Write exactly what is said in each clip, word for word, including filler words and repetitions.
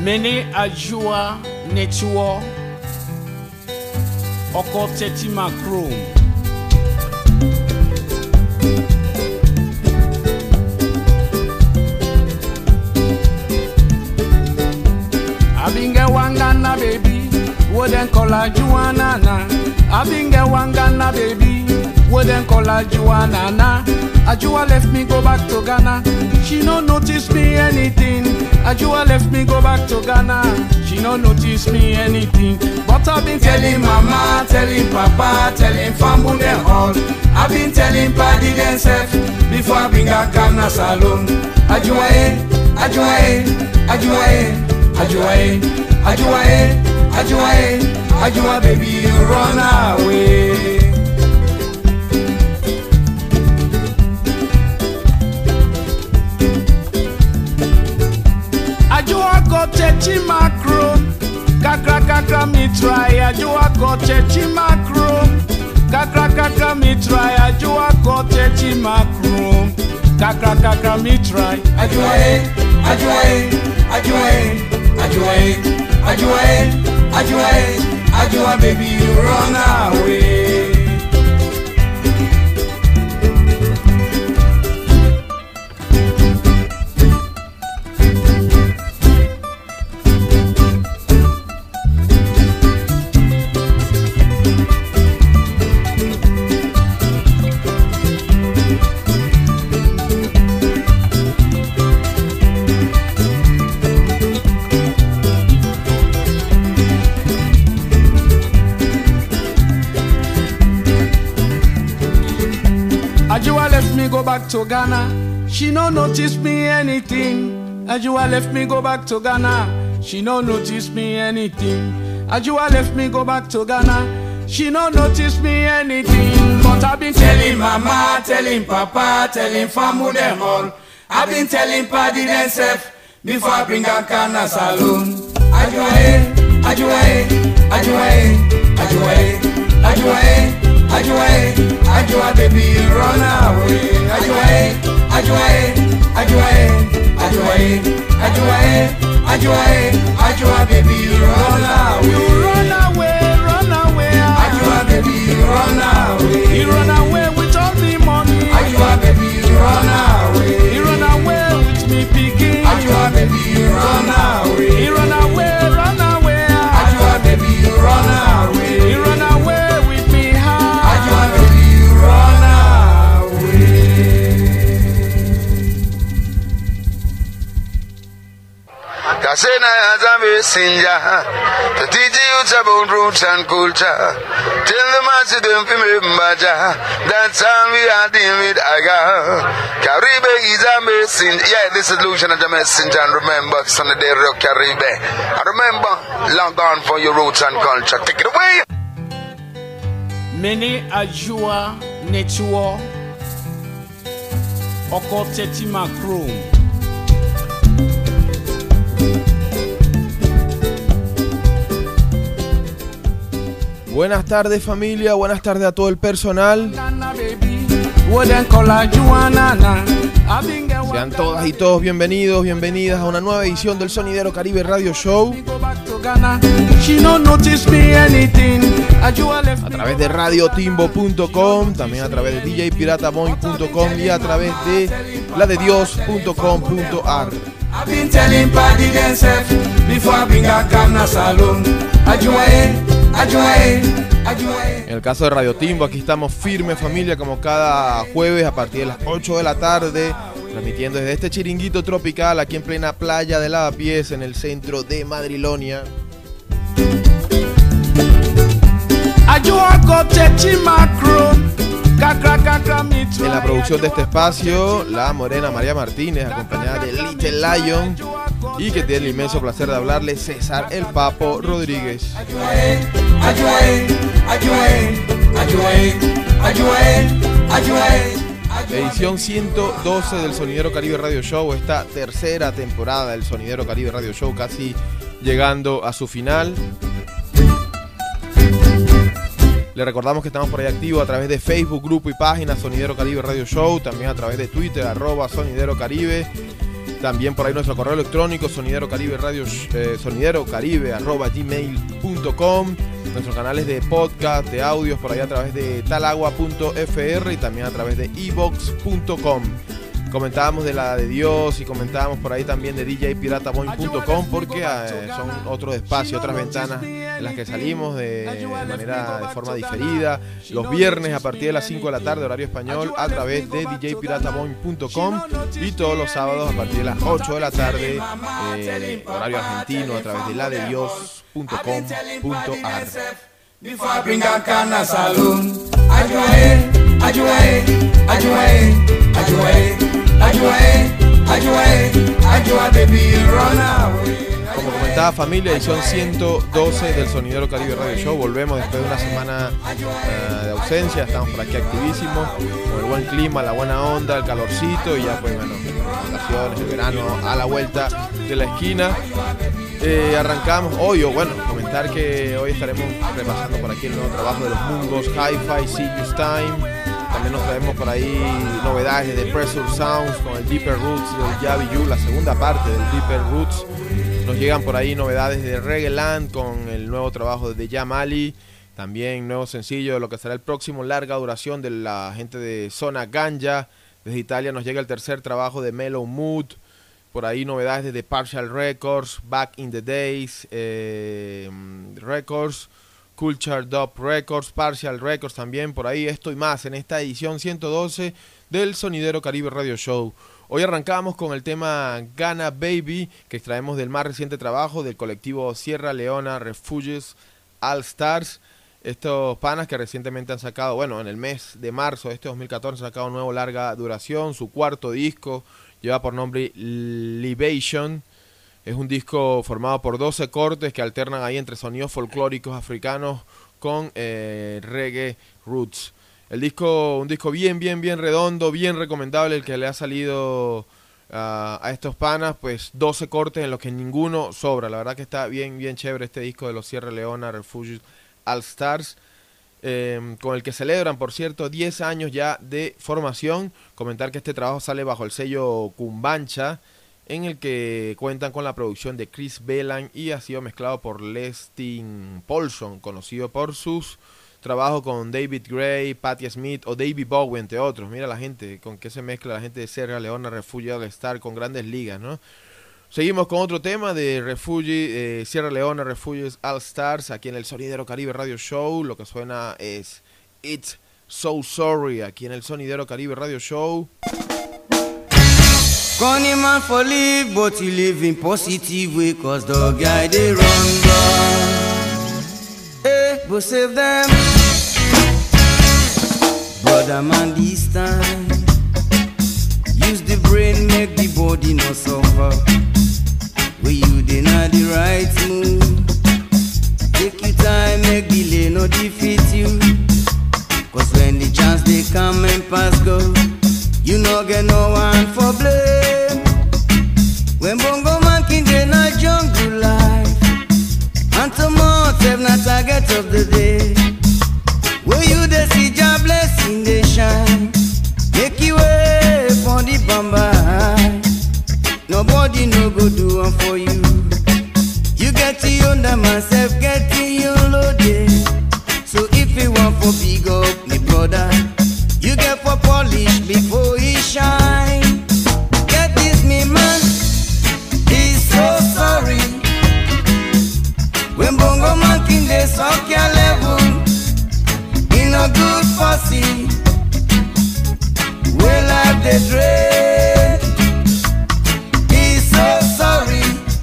Mene ajua netuo oko teti makro. Abinge wangana baby, wouldn't call her Juana. Abinge wangana baby, wouldn't call her Juana. Ajua left me go back to Ghana. She no notice me anything. Ajua left me go back to Ghana. She no notice me anything. But I've been telling mama, telling papa, telling family and all. I've been telling Paddy themself before I bring a Ghana salon. Ajua eh, Ajua eh, Ajua eh, Ajua eh, Ajua eh, Ajua eh, Ajua baby you run away. Ajua go chechi macro, kakra kakra me try. Ajua go chechi macro, kakra kakra me try. Ajua go chechi macro, kakra kakra me try. Ajua eh, Ajua eh, Ajua eh, Ajua eh, Ajua eh, Ajua eh, Ajua baby you run away. Ajua left me go back to Ghana. She no notice me anything. Ajua left me go back to Ghana. She no notice me anything. Ajua left me go back to Ghana. She no notice me anything. But I've been telling mama, telling papa, telling family them all. I've been telling Paddy themself before I bring a Ghana salon. Ajua eh, Ajua eh, Ajua eh, Ajua eh, Ajua eh, Ajua eh, Ajua baby run away. Ajua eh, Ajua eh, Ajua eh, Ajua eh, Ajua eh, Ajua eh, Ajua baby run away. You run away, run away. Ajua baby run away. You run away with all the money. Ajua baby run away. You run away with me picking. Ajua baby run away. You run away, run away. Ajua baby run away. You run away with me high. Ajua baby run away. Kasena as a messenger to teach you about roots and culture. Tell the master them to remember that's how we are dealing with Aga. Caribe is a messenger. Yeah, this is Lucian and the messenger. And remember, Sunday day rock Caribe. And remember, long gone for your roots and culture. Take it away. Mene ajua netuo oko teti makro. Buenas tardes familia, buenas tardes a todo el personal. Sean todas y todos bienvenidos, bienvenidas a una nueva edición del Sonidero Caribe Radio Show. A través de radio timbo punto com, también a través de d j pirata boy punto com y a través de la de dios punto com punto a r. I've been telling Paddy themself before I bring a Ghana salon. Ajua eh, Ajua eh, Ajua eh. En el caso de Radio Timbo, aquí estamos firmes familia, como cada jueves a partir de las ocho de la tarde, transmitiendo desde este chiringuito tropical aquí en plena playa de Lavapiés, en el centro de Madrilonia. Ajua coche macro. En la producción de este espacio, la morena María Martínez, acompañada de Little Lion, y que tiene el inmenso placer de hablarle César el Papo Rodríguez. Edición ciento doce del Sonidero Caribe Radio Show, esta tercera temporada del Sonidero Caribe Radio Show, casi llegando a su final. Le recordamos que estamos por ahí activos a través de Facebook, grupo y página Sonidero Caribe Radio Show, también a través de Twitter, arroba Sonidero Caribe, También por ahí nuestro correo electrónico sonidero caribe radio eh, sonidero caribe arroba gmail punto com. Nuestros canales de podcast, de audios por ahí a través de talagua punto f r y también a través de e vox punto com. Comentábamos de la de Dios y comentábamos por ahí también de d j pirata boing punto com porque eh, son otros espacios, otras ventanas en las que salimos de manera, de forma diferida. Los viernes a partir de las cinco de la tarde, horario español, a través de d j pirata boing punto com y todos los sábados a partir de las ocho de la tarde, eh, horario argentino, a través de la de dios punto com punto a r. Como comentaba familia, edición ciento doce del Sonidero Caribe Radio Show. Volvemos después de una semana uh, de ausencia. Estamos por aquí activísimos, con el buen clima, la buena onda, el calorcito y ya pues bueno, las vacaciones, el verano a la vuelta de la esquina. Eh, arrancamos hoy, o bueno, comentar que hoy estaremos repasando por aquí el nuevo trabajo de los Mungos Hi-Fi Serious Time. También nos traemos por ahí novedades de Pressure Sounds con el Deeper Roots del Yavi Yu, la segunda parte del Deeper Roots. Nos llegan por ahí novedades de Reggae Land con el nuevo trabajo de Jam Ali. También nuevo sencillo de lo que será el próximo larga duración de la gente de Zona Ganja. Desde Italia nos llega el tercer trabajo de Mellow Mood. Por ahí novedades de The Partial Records, Back in the Days eh, Records, Culture Dub Records, Partial Records también. Por ahí esto y más en esta edición ciento doce del Sonidero Caribe Radio Show. Hoy arrancamos con el tema Ghana Baby, que extraemos del más reciente trabajo del colectivo Sierra Leona Refugees All Stars. Estos panas que recientemente han sacado, bueno, en el mes de marzo de este dos mil catorce han sacado un nuevo larga duración, su cuarto disco. Lleva por nombre Libation. Es un disco formado por doce cortes que alternan ahí entre sonidos folclóricos africanos con eh, reggae roots. El disco, un disco bien, bien, bien redondo, bien recomendable, el que le ha salido uh, a estos panas, pues doce cortes en los que ninguno sobra. La verdad que está bien, bien chévere este disco de los Sierra Leona Refugees All Stars. Eh, con el que celebran, por cierto, diez años ya de formación. Comentar que este trabajo sale bajo el sello Cumbancha, en el que cuentan con la producción de Chris Bellan y ha sido mezclado por Lestin Paulson, conocido por sus trabajos con David Gray, Patti Smith o David Bowie, entre otros. Mira la gente, con que se mezcla la gente de Sierra Leona Refugees All Stars con grandes ligas, ¿no? Seguimos con otro tema de Refugee, eh, Sierra Leona Refugees All Stars, aquí en el Sonidero Caribe Radio Show. Lo que suena es It's So Sorry, aquí en el Sonidero Caribe Radio Show. Connie man for live, but he live in positive way, cause the guy they run down. Hey, but save them. Brother man this time, use the brain, make the body not suffer. Where you deny the right move, take your time, make delay no defeat you. Cause when the chance they come and pass go, you no get no one for blame. When bongo man king they not jungle life, and tomorrow have not target of the day. Where you they see your blessing they shine, make you way for the bamba. Nobody no go do one for you. You get to you under myself, get to you loaded. So if you want for big up, me brother, you get for polish before he shine. Get this me man, he's so sorry. When bongo man king they suck your level, in a good fussy, we like the dread. So sorry.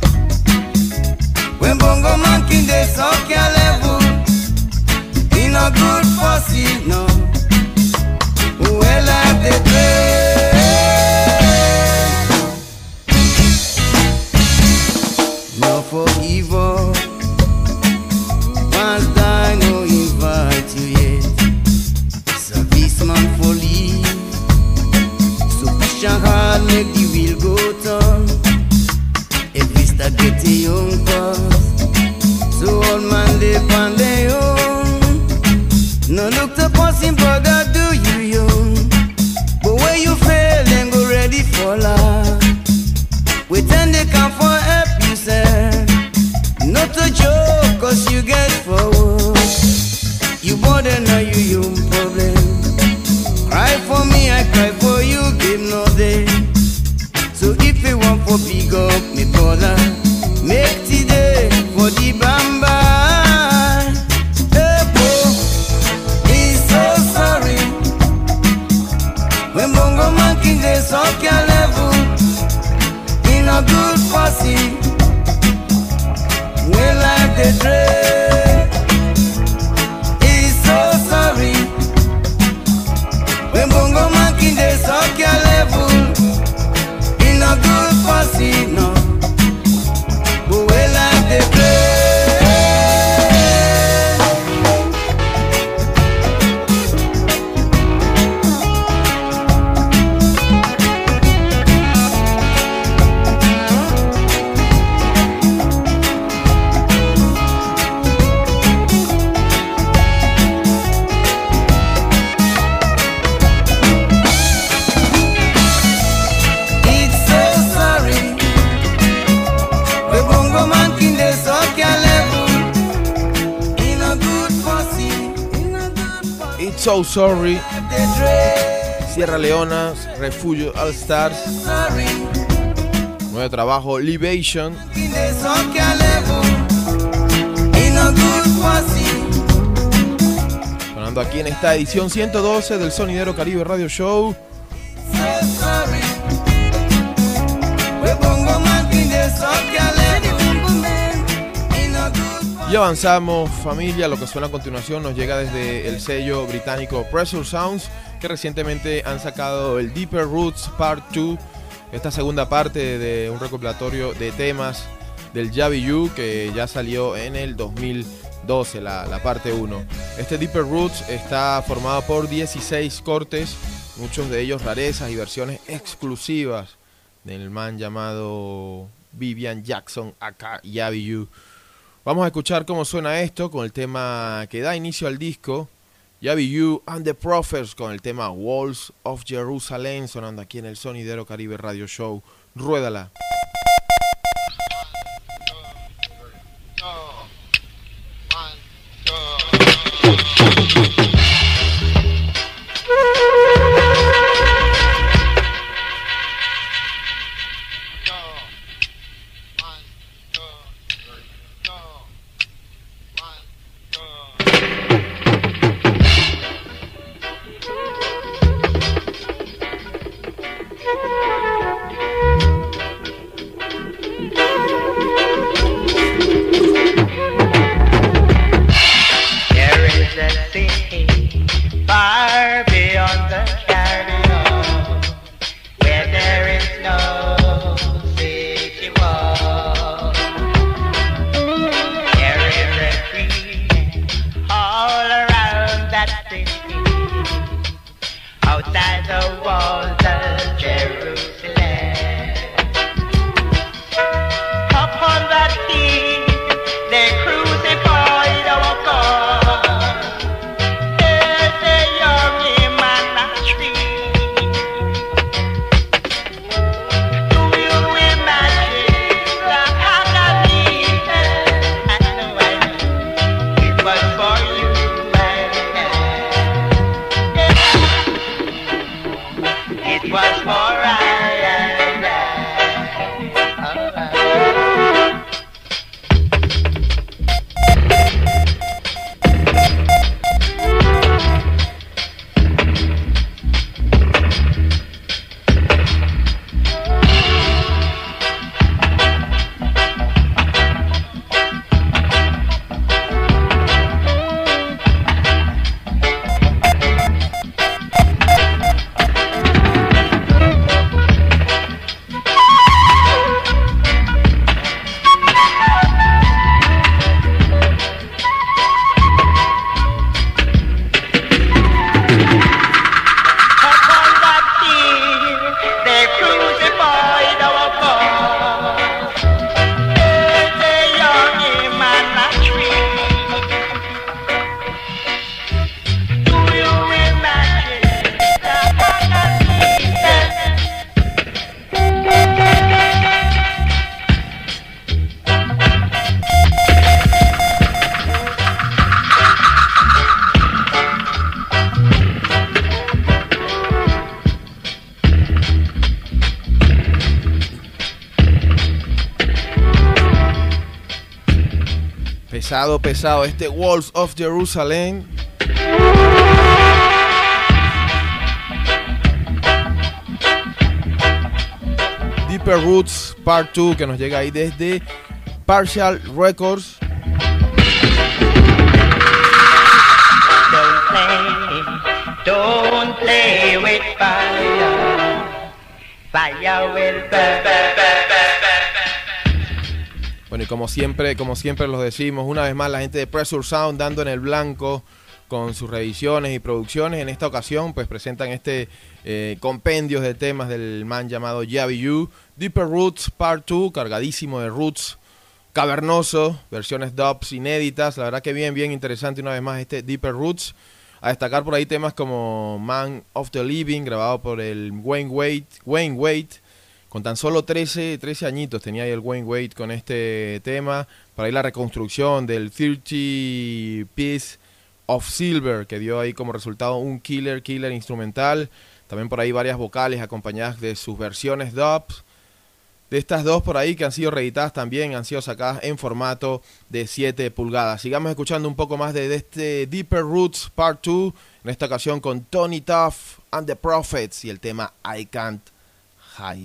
When bongo man king they suck your level, in a good fussy, no. Well like the dread. No forgive all. Once die no invite you yet. Service man for leave. So push your heart make the wheel go turn. Start getting young fast, so old man live on their own. No look to passing brother, do you young? But when you fail, then go ready for life. not a joke, cause you get forward. You bother now, you your problem. Cry for me, I cry for you, give no day. So if you want for big up, me brother, make today for the bamba. Hey, boy, he's so sorry. When Bongo Man King they suck your level, in a good fussy, we like the dread. He's so sorry. When Bongo Man King they suck your level, in a good fussy, no, but we like the dread. So Sorry, Sierra Leona, Refugio All Stars, nuevo trabajo Libation, sonando aquí en esta edición ciento doce del Sonidero Caribe Radio Show. Y avanzamos, familia. Lo que suena a continuación nos llega desde el sello británico Pressure Sounds, que recientemente han sacado el Deeper Roots Part dos, esta segunda parte de un recopilatorio de temas del Javi You que ya salió en el dos mil doce, la, la parte uno. Este Deeper Roots está formado por dieciséis cortes, muchos de ellos rarezas y versiones exclusivas del man llamado Vivian Jackson, aka Javi You. Vamos a escuchar cómo suena esto con el tema que da inicio al disco, Javi You and the Prophets, con el tema Walls of Jerusalem, sonando aquí en el Sonidero Caribe Radio Show. Ruédala. Pesado, pesado, este Walls of Jerusalem. Deeper Roots Part dos, que nos llega ahí desde Partial Records. Don't play, don't play with fire. Fire will burn. Bueno, y como siempre, como siempre los decimos, una vez más la gente de Pressure Sound dando en el blanco con sus revisiones y producciones. En esta ocasión pues presentan este eh, compendio de temas del man llamado Javi Yu. Deeper Roots Part dos, cargadísimo de roots cavernoso, versiones dubs inéditas. La verdad que bien, bien interesante una vez más este Deeper Roots. A destacar por ahí temas como Man of the Living, grabado por el Wayne Wade, Wayne Wade. Con tan solo trece, trece añitos tenía ahí el Wayne Wade con este tema. Por ahí la reconstrucción del thirty Piece of Silver, que dio ahí como resultado un killer, killer instrumental. También por ahí varias vocales acompañadas de sus versiones dubs. De estas dos por ahí que han sido reeditadas también, han sido sacadas en formato de siete pulgadas. Sigamos escuchando un poco más de, de este Deeper Roots Part dos. En esta ocasión con Tony Tuff and the Prophets y el tema I Can't Hide.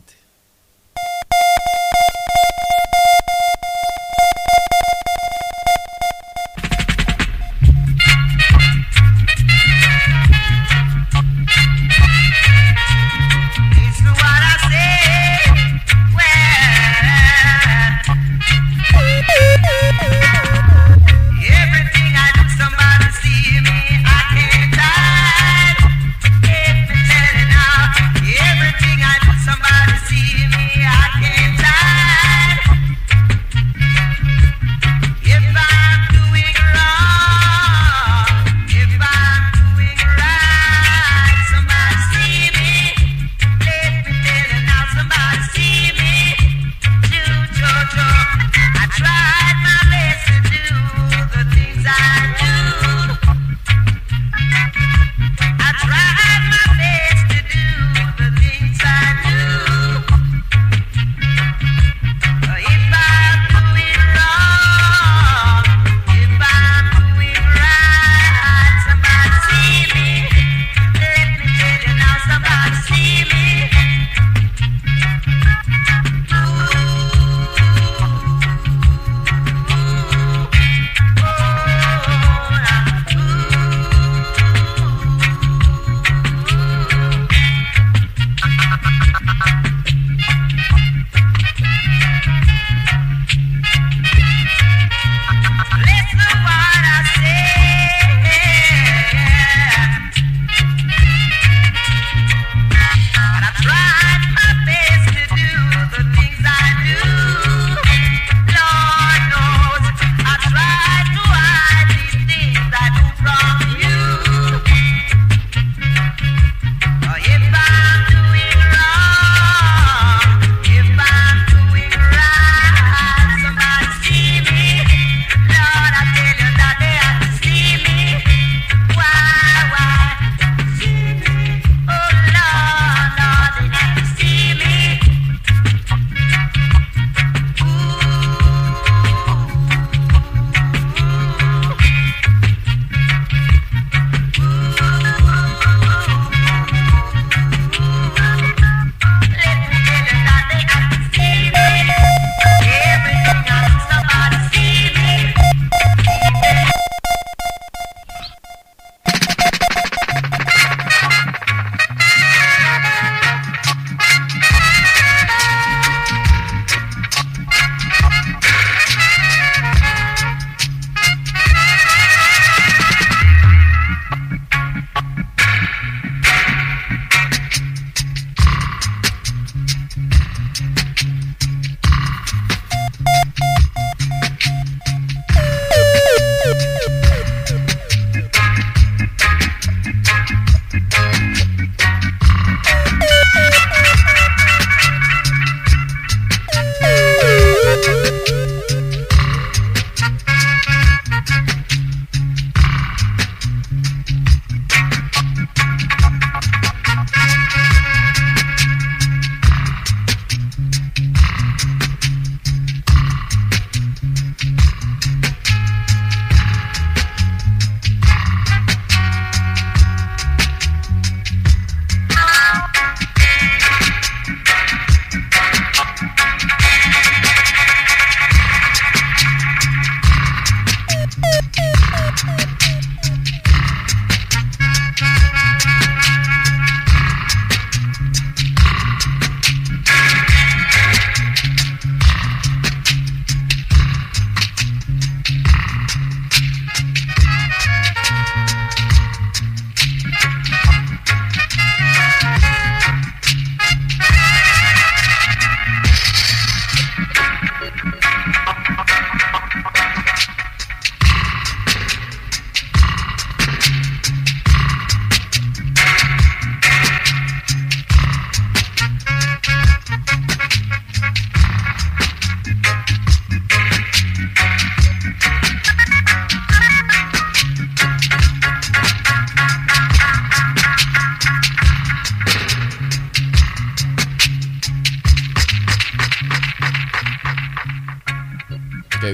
Somebody see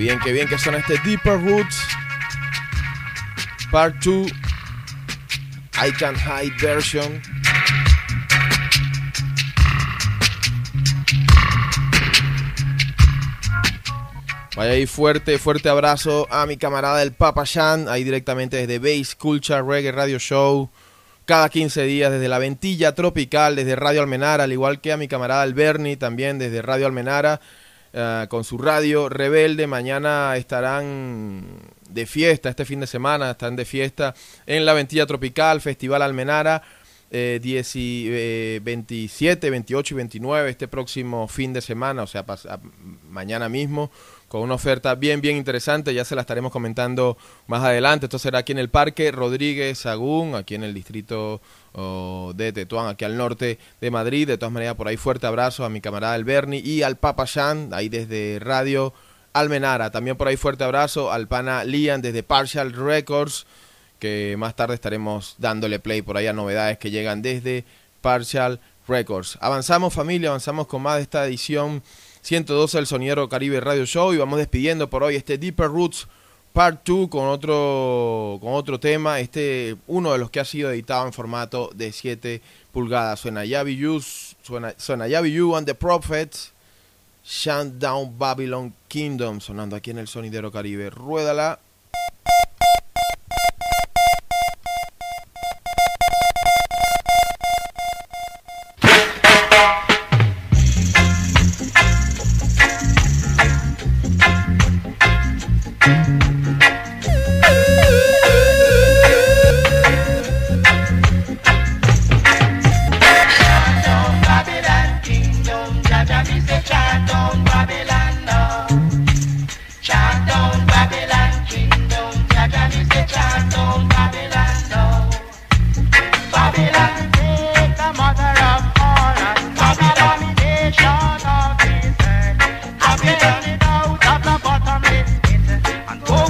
bien, qué bien que suena este Deeper Roots Part two I Can't Hide version. Vaya ahí, fuerte, fuerte abrazo a mi camarada el Papa Shan, ahí directamente desde Bass Culture Reggae Radio Show, cada quince días desde la Ventilla Tropical, desde Radio Almenara, al igual que a mi camarada el Bernie, también desde Radio Almenara, uh, con su radio Rebelde. Mañana estarán de fiesta, este fin de semana están de fiesta en la Ventilla Tropical, Festival Almenara, eh, diez y, eh, veintisiete, veintiocho y veintinueve, este próximo fin de semana, o sea, pas- mañana mismo, con una oferta bien, bien interesante. Ya se la estaremos comentando más adelante. Esto será aquí en el Parque Rodríguez Sagún, aquí en el distrito oh, de Tetuán, aquí al norte de Madrid. De todas maneras, por ahí fuerte abrazo a mi camarada el Bernie y al Papa Shan, ahí desde Radio Almenara. También por ahí fuerte abrazo al pana Lian desde Partial Records, que más tarde estaremos dándole play por ahí a novedades que llegan desde Partial Records. Avanzamos, familia, avanzamos con más de esta edición ciento doce del Sonidero Caribe Radio Show, y vamos despidiendo por hoy este Deeper Roots Part two con otro, con otro tema, este uno de los que ha sido editado en formato de siete pulgadas. Suena Yavi You, suena, suena Yavi You and the Prophets, Shut Down Babylon Kingdom, sonando aquí en el Sonidero Caribe. Ruédala. And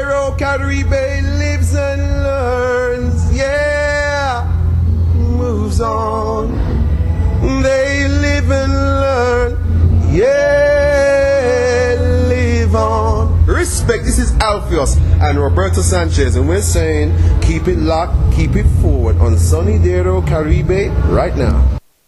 Sonidero Caribe lives and learns, yeah, moves on. They live and learn, yeah, live on. Respect, this is Alpheus and Roberto Sanchez, and we're saying keep it locked, keep it forward on Sonidero Caribe right now.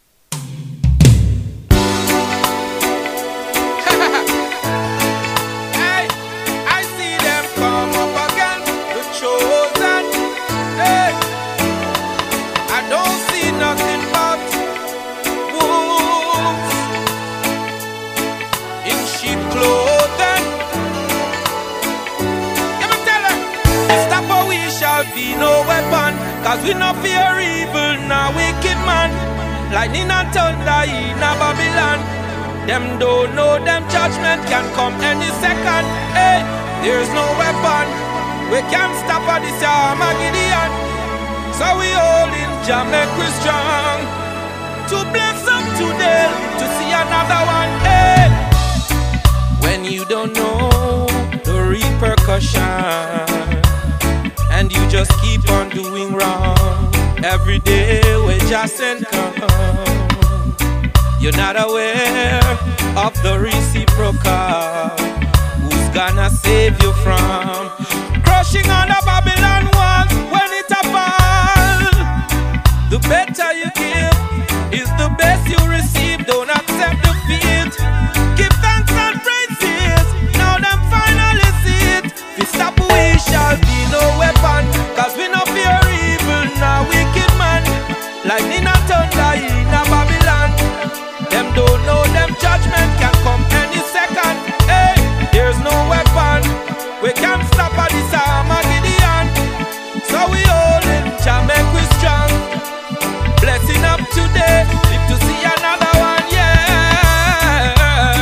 Cause we no fear evil, now wicked man. Lightning and thunder in a Babylon. Them don't know them judgment can come any second. Hey, there's no weapon we can't stop at this Armageddon. So we all in Jah make we strong to bless up today to see another one. Hey, when you don't know the repercussion and you just keep on doing wrong, every day we just send come. You're not aware of the reciprocal. Who's gonna save you from crushing on the Babylon walls when it a fall? The better you give is the best you receive. Don't accept defeat. Give thanks and praises. Now them finally see it. If stop we shall be no weapon. Cause we no fear evil, now wicked man. Lightning and thunder in a Babylon. Them don't know them judgment can come any second. Hey, there's no weapon we can't stop at this Armageddon. So we all in Jah make we strong. Blessing up today, live to see another one, yeah.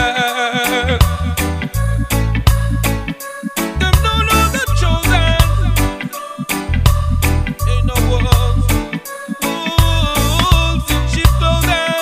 Them don't know the chosen. Ain't no wolves, wolves in sheep clothing.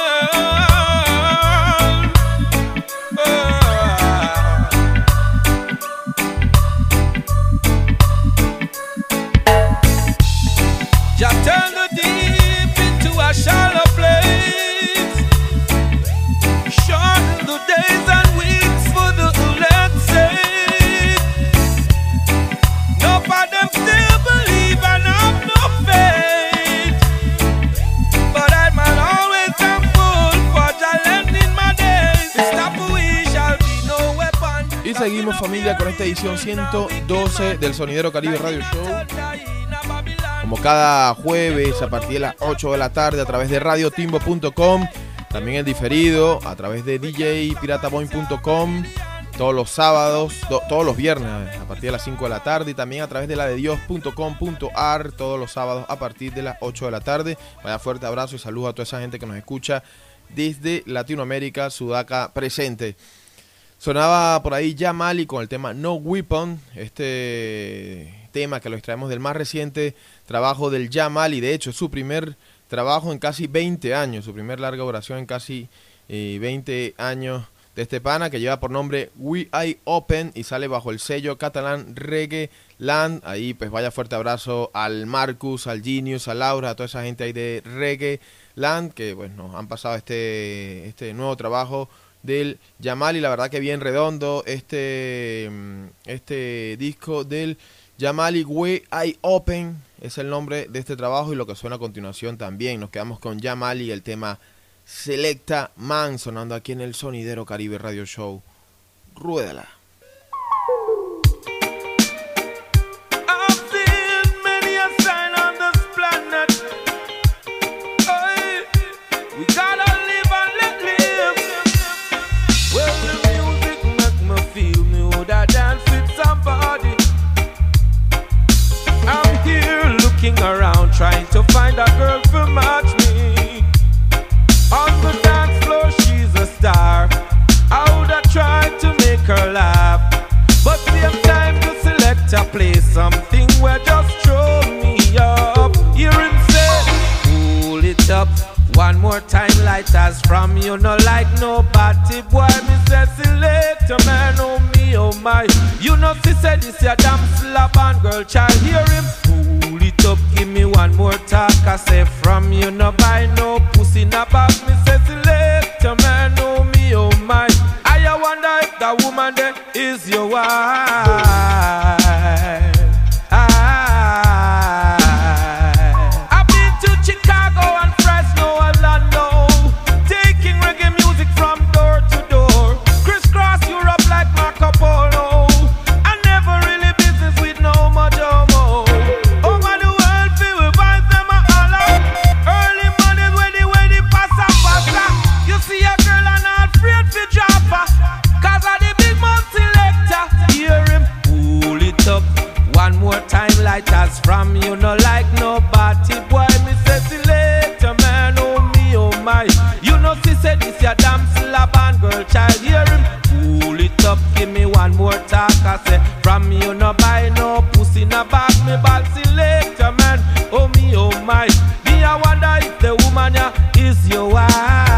Jah turn the deep into a shallow place. Shorten the days and weeks for the elect's sake. No for them still believe and have no faith. But I might always thankful for Jah lending my days. Stop we shall be no weapon. Y seguimos, familia, con esta edición ciento doce del Sonidero Caribe Radio Show. Como cada jueves a partir de las ocho de la tarde a través de radio timbo punto com, también en diferido a través de d j pirata boy punto com, todos los sábados, do, todos los viernes a partir de las cinco de la tarde, y también a través de la de dios punto com punto a r todos los sábados a partir de las ocho de la tarde. Vaya fuerte abrazo y saludos a toda esa gente que nos escucha desde Latinoamérica, Sudaca presente. Sonaba por ahí Jah Mali con el tema No Weapon, este tema que lo extraemos del más reciente trabajo del Jah Mali. De hecho, es su primer trabajo en casi veinte años, su primer larga duración en casi eh, veinte años de este pana, que lleva por nombre We Eye Open y sale bajo el sello catalán Reggae Land. Ahí pues vaya fuerte abrazo al Marcus, al Genius, a Laura, a toda esa gente ahí de Reggae Land que pues nos han pasado este, este nuevo trabajo del Jah Mali. La verdad que bien redondo este, este disco del Jah Mali. We Eye Open es el nombre de este trabajo, y lo que suena a continuación también. Nos quedamos con Jah Mali y el tema Selecta Man, sonando aquí en el Sonidero Caribe Radio Show. Ruédala. Around trying to find a girl to match me. On the dance floor she's a star. I would have tried to make her laugh, but same time the selector plays something where just throw me up. Hear him say, pull it up one more time, lighters from you, no like nobody. Boy, me say selector man, oh me, oh my. my. You know, she said this a damn slap and girl child, hear him. Pull it up, give me one more talk. I say from you no buy no pussy in a bag. Me say select your man, oh me, oh my. I wonder if the woman there is your wife. I've been to Chicago and Fresno, Orlando, taking reggae music from door to door. Crisscross Europe like Marco Polo. I never really business with no Mojomo. Over the world, feel we buy them a holler. Early morning when they when they pass a pasta. You see a girl and not afraid to drop her. Cause of the big mouth selector. Hear him pull it up one more time like us from you no like nobody. Boy, me say selector man, oh me, oh my. You know she said this your damn slap and girl child. Hear him pull it up, give me one more talk. I say from you no buy no pussy in a bag. Me ball selector man, oh me, oh my. Me I wonder if the woman ya is your wife.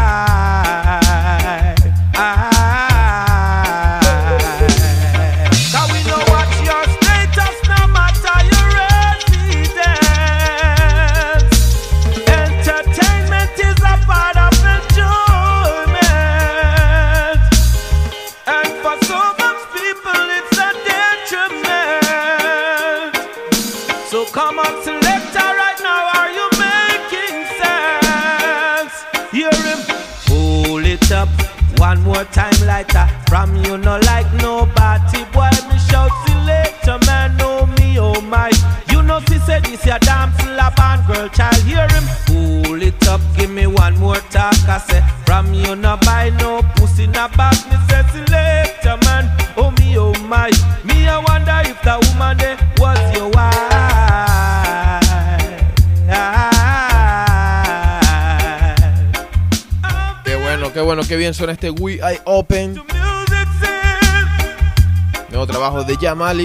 Come on, selector, right now, are you making sense? Hear him, pull it up one more time lighter. From you no like nobody, boy, me shout selector, man, oh me, oh my. You know she said this your damn slap and girl child. Hear him, pull it up, give me one more talk. I say, from you no buy no pussy in a bag. Me say selector, man, oh me, oh my. Me I wonder if the woman there was your wife. Qué bueno, qué bien suena este We I Open. Nuevo trabajo de Jamali.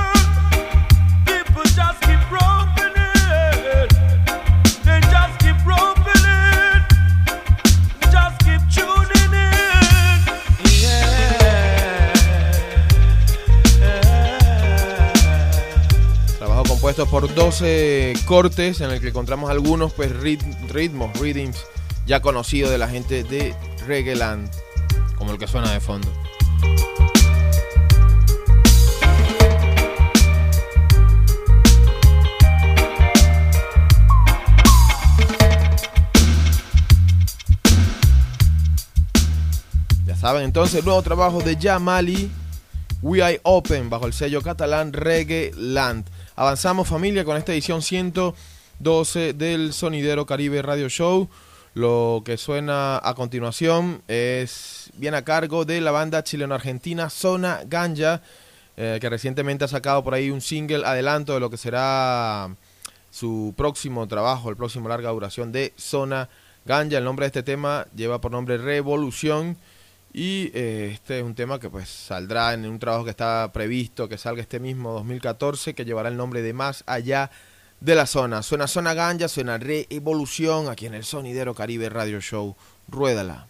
Trabajo compuesto por doce cortes en el que encontramos algunos pues rit ritmos, rhythms ya conocidos de la gente de Reggaeland, como el que suena de fondo. Ya saben entonces, nuevo trabajo de Jamali, We I Open, bajo el sello catalán Reggaeland. Avanzamos, familia, con esta edición ciento doce del Sonidero Caribe Radio Show. Lo que suena a continuación es bien a cargo de la banda chileno-argentina Zona Ganja, eh, que recientemente ha sacado por ahí un single adelanto de lo que será su próximo trabajo, el próximo larga duración de Zona Ganja. El nombre de este tema lleva por nombre Revolución y eh, este es un tema que pues saldrá en un trabajo que está previsto que salga este mismo dos mil catorce, que llevará el nombre de Más Allá de la Zona. Suena Zona Ganja, suena Revolución aquí en el Sonidero Caribe Radio Show. Ruédala.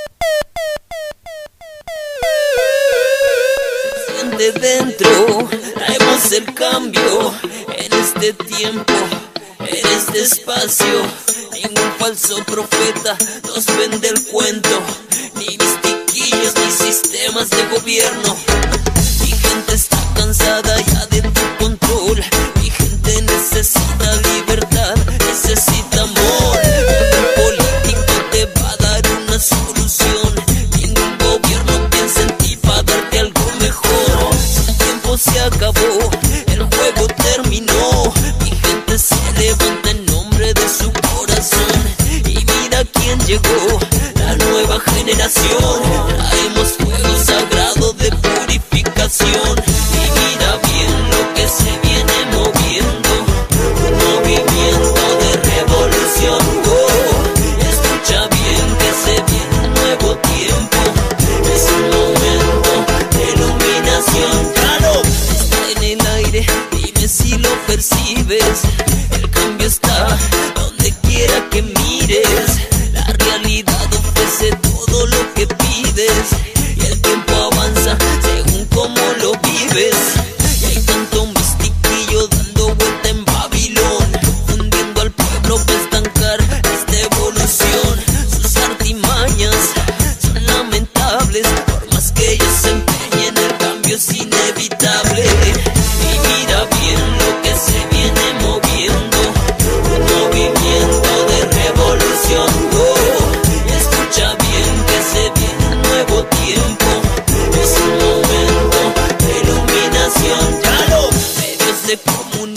Se siente dentro, traemos el cambio en este tiempo, en este espacio. Ningún falso profeta nos vende el cuento, ni mistiquillos ni sistemas de gobierno. Mi gente está cansada ya de tu control. Mi gente necesita libertad, necesita amor. Ningún político te va a dar una solución. Ningún gobierno piensa en ti para darte algo mejor. El tiempo se acabó, el juego terminó. Mi gente se levanta en nombre de su corazón. Y mira quién llegó, la nueva generación. Traemos fuego sagrado de purificación. Y mira bien lo que se viene moviendo, un movimiento de revolución. Oh, escucha bien que se viene un nuevo tiempo, es un momento de iluminación. Claro, está en el aire, dime si lo percibes. El cambio está donde quiera que mires. La realidad ofrece todo lo que pides y el tiempo avanza según como lo vives.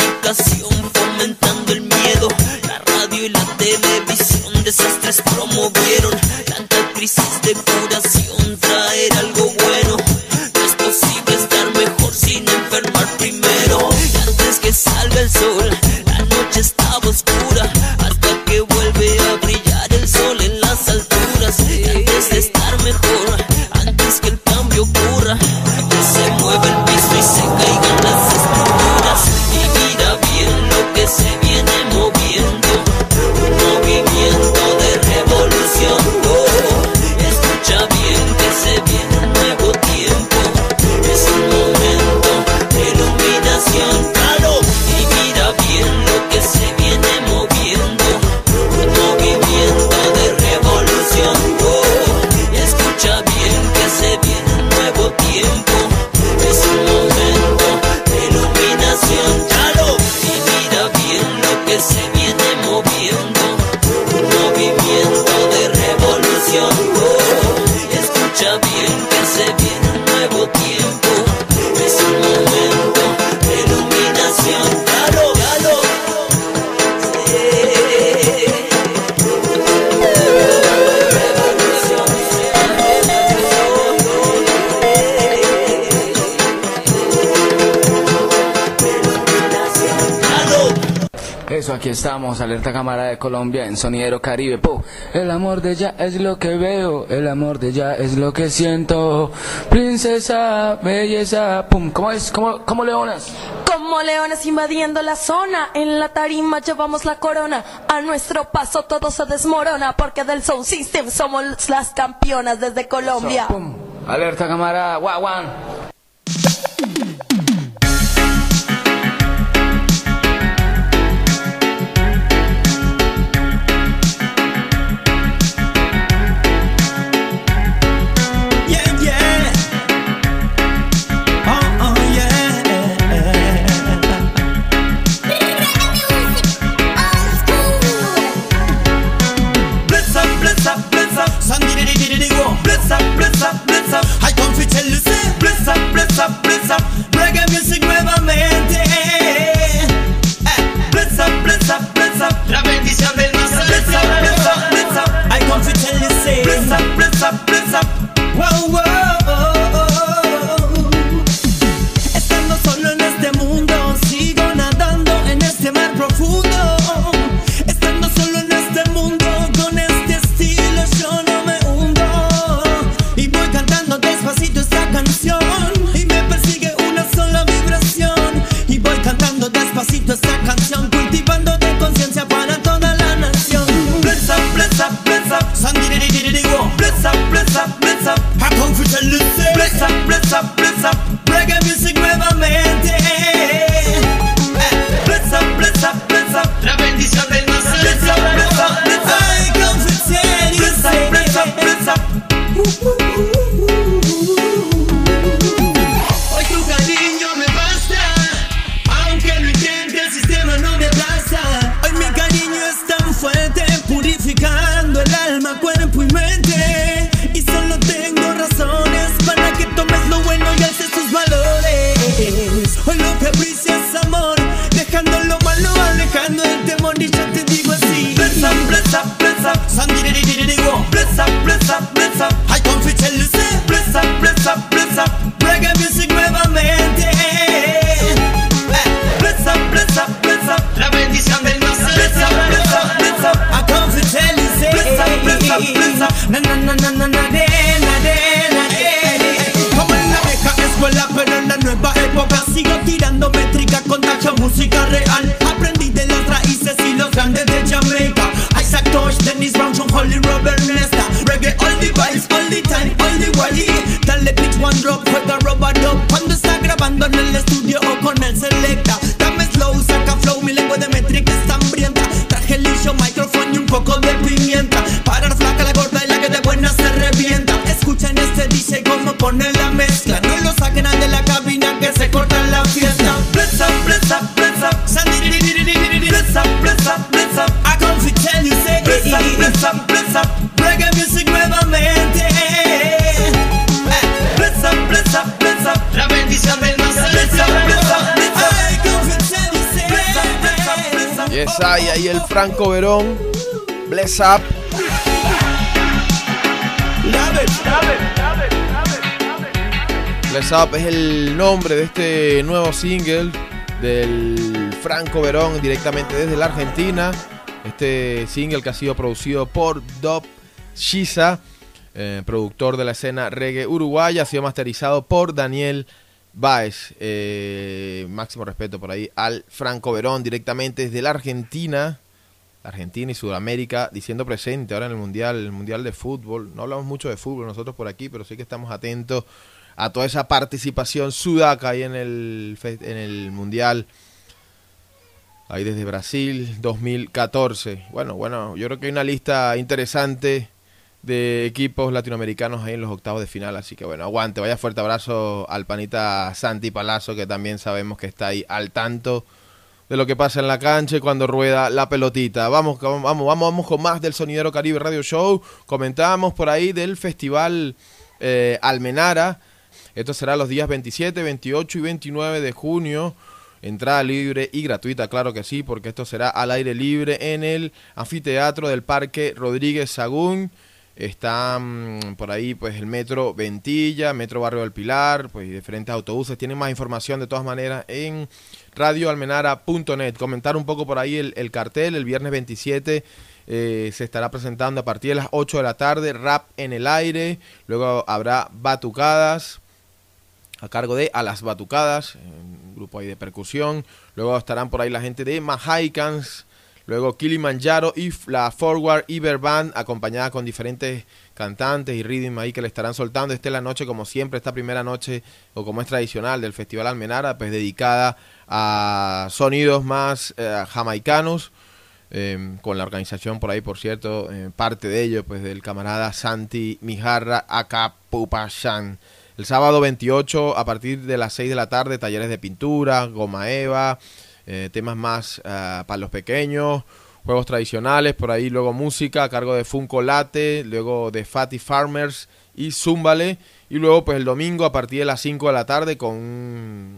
comunicación fomentando el miedo. La radio y la televisión desastres promovieron. Tanta crisis de curación, traer algo bueno. No es posible estar mejor sin enfermar primero. Y antes que salga el sol, la noche estaba oscura, hasta que vuelve a brillar el sol en las alturas. Y antes de estar mejor, antes que el cambio ocurra, que se mueva el piso y se caigan las estructuras. Y mira bien lo que se viene moviendo, un movimiento de revolución. Oh, escucha bien que se viene un nuevo tiempo, es un momento de iluminación. Claro, y mira bien lo que se viene moviendo, un movimiento de revolución. Oh, escucha bien que se viene un nuevo tiempo, es un momento de iluminación. Claro, y mira bien lo que se viene moviendo, un movimiento de revolución. Oh, escucha bien que se viene un nuevo tiempo, es un momento de iluminación. Claro, claro. Eso, aquí estamos, Alerta Cámara de Colombia en Sonidero Caribe. Po. El amor de ella es lo que veo, el amor de ella es lo que siento. Princesa, belleza, pum. ¿Cómo es? ¿Cómo, cómo leonas? Como leones invadiendo la zona, en la tarima llevamos la corona. A nuestro paso todo se desmorona, porque del Sound System somos las campeonas desde Colombia. So, pum. Alerta Cámara, guaguán. I come to tell you, say, bless up, bless up, bless up, reggae music nuevamente. Eh, bless up, bless up, bless up, la bendición del más alto. Bless up, bless up, bless up, I come to tell you, say, bless up, bless up, bless up, wow, wow. Estando solo en este mundo, sigo nadando en este mar profundo. Estando solo en este mundo, con este estilo yo no me hundo. Y voy cantando despacito esta canción, y me persigue una sola vibración. Y voy cantando despacito esta canción, cultivando de conciencia para toda la nación. Bless up, bless up, bless up, sandiridiridigo. Bless up, bless up, bless up, I come to tell you, say, bless up, bless up, bless up, reggae music nuevamente. Bless up, bless up, bless up, la bendición del más alto. Bless up, bless up, bless up, I come to tell you, say, bless up, bless up, bless up. Hoy tu cariño me basta, aunque lo intente el sistema no me aplaza. Hoy mi cariño es tan fuerte, purificando el alma, cuerpo y mente. Y solo tengo razones para que tomes lo bueno y alces tus valores. Hoy lo que aprecio es amor, dejando lo malo, alejando el temor. Y yo te digo así, bless up, bless up, bless up, sandiridiridigo. Bless up, bless up, bless up, I come to tell you, say, bless up, bless up, bless up, reggae music nuevamente. Bless up, bless up, bless up, la bendición del más alto. Bless up, bless up, bless up, I come to tell you, say, bless up, bless up, bless up, na na na na na na de, na de, na de. Como en la vieja escuela, pero en la nueva época sigo tirando métrica, contagio música real. Aprendí de las raíces y los grandes de Jamaica. Isaac Tosh, Dennis Brown, John Holly, Robert Nesta. Reggae all the vibes, all the time, all the way. Dale pitch one drop, juega robot dub. Cuando está grabando en el estudio o con el selecta. Dame slow, saca flow, mi lengua de métrica está hambrienta. Traje liso, micrófono y un poco de pimienta. Para la flaca, la gorda y la que de buena se revienta. Escuchen este D J como pone la mezcla. No lo saquen de la cabina que se corta la fiesta. Bless up, bless up, bless up, bless up, bless up, bless up, I come to tell you, say, bless up, bless up, bless up, reggae music nuevamente. Bless up, bless up, bless up, la bendición del más alto. Bless up, bless up, bless up, I come to tell you, say, Yes, hay ahí el Franco Verón. Bless Up. Bless Up es el nombre de este nuevo single del Franco Verón directamente desde la Argentina. Este single que ha sido producido por Dub Shiza, eh, productor de la escena reggae uruguaya, ha sido masterizado por Daniel Baez. Eh, máximo respeto por ahí al Franco Verón directamente desde la Argentina. Argentina y Sudamérica, diciendo presente ahora en el Mundial, el Mundial de Fútbol. No hablamos mucho de fútbol nosotros por aquí, pero sí que estamos atentos a toda esa participación sudaca ahí en el, en el Mundial. Ahí desde Brasil, dos mil catorce. Bueno, bueno, yo creo que hay una lista interesante de equipos latinoamericanos ahí en los octavos de final. Así que bueno, aguante, vaya fuerte abrazo al panita Santi Palazzo, que también sabemos que está ahí al tanto de lo que pasa en la cancha y cuando rueda la pelotita. Vamos, vamos, vamos, vamos con más del Sonidero Caribe Radio Show. Comentábamos por ahí del Festival eh, Almenara. Esto será los días veintisiete, veintiocho y veintinueve de junio. Entrada libre y gratuita, claro que sí, porque esto será al aire libre en el anfiteatro del Parque Rodríguez Sagún. Están por ahí pues el Metro Ventilla, Metro Barrio del Pilar, pues y diferentes autobuses. Tienen más información de todas maneras en radio almenara punto net. Comentar un poco por ahí el, el cartel. El viernes veintisiete eh, se estará presentando a partir de las ocho de la tarde, rap en el aire. Luego habrá batucadas a cargo de A Las Batucadas, un grupo ahí de percusión. Luego estarán por ahí la gente de Mahaicans. Luego Kilimanjaro y la Forward Iber Band, acompañada con diferentes cantantes y rhythm ahí que le estarán soltando. Esta es la noche, como siempre, esta primera noche, o como es tradicional, del Festival Almenara, pues dedicada a sonidos más eh, jamaicanos, eh, con la organización por ahí, por cierto, eh, parte de ello, pues del camarada Santi Mijarra, acá Pupashan. El sábado veintiocho, a partir de las seis de la tarde, talleres de pintura, goma eva, Eh, temas más uh, para los pequeños, juegos tradicionales, por ahí luego música a cargo de Funko Latte, luego de Fatty Farmers y Zúmbale, y luego pues el domingo a partir de las cinco de la tarde con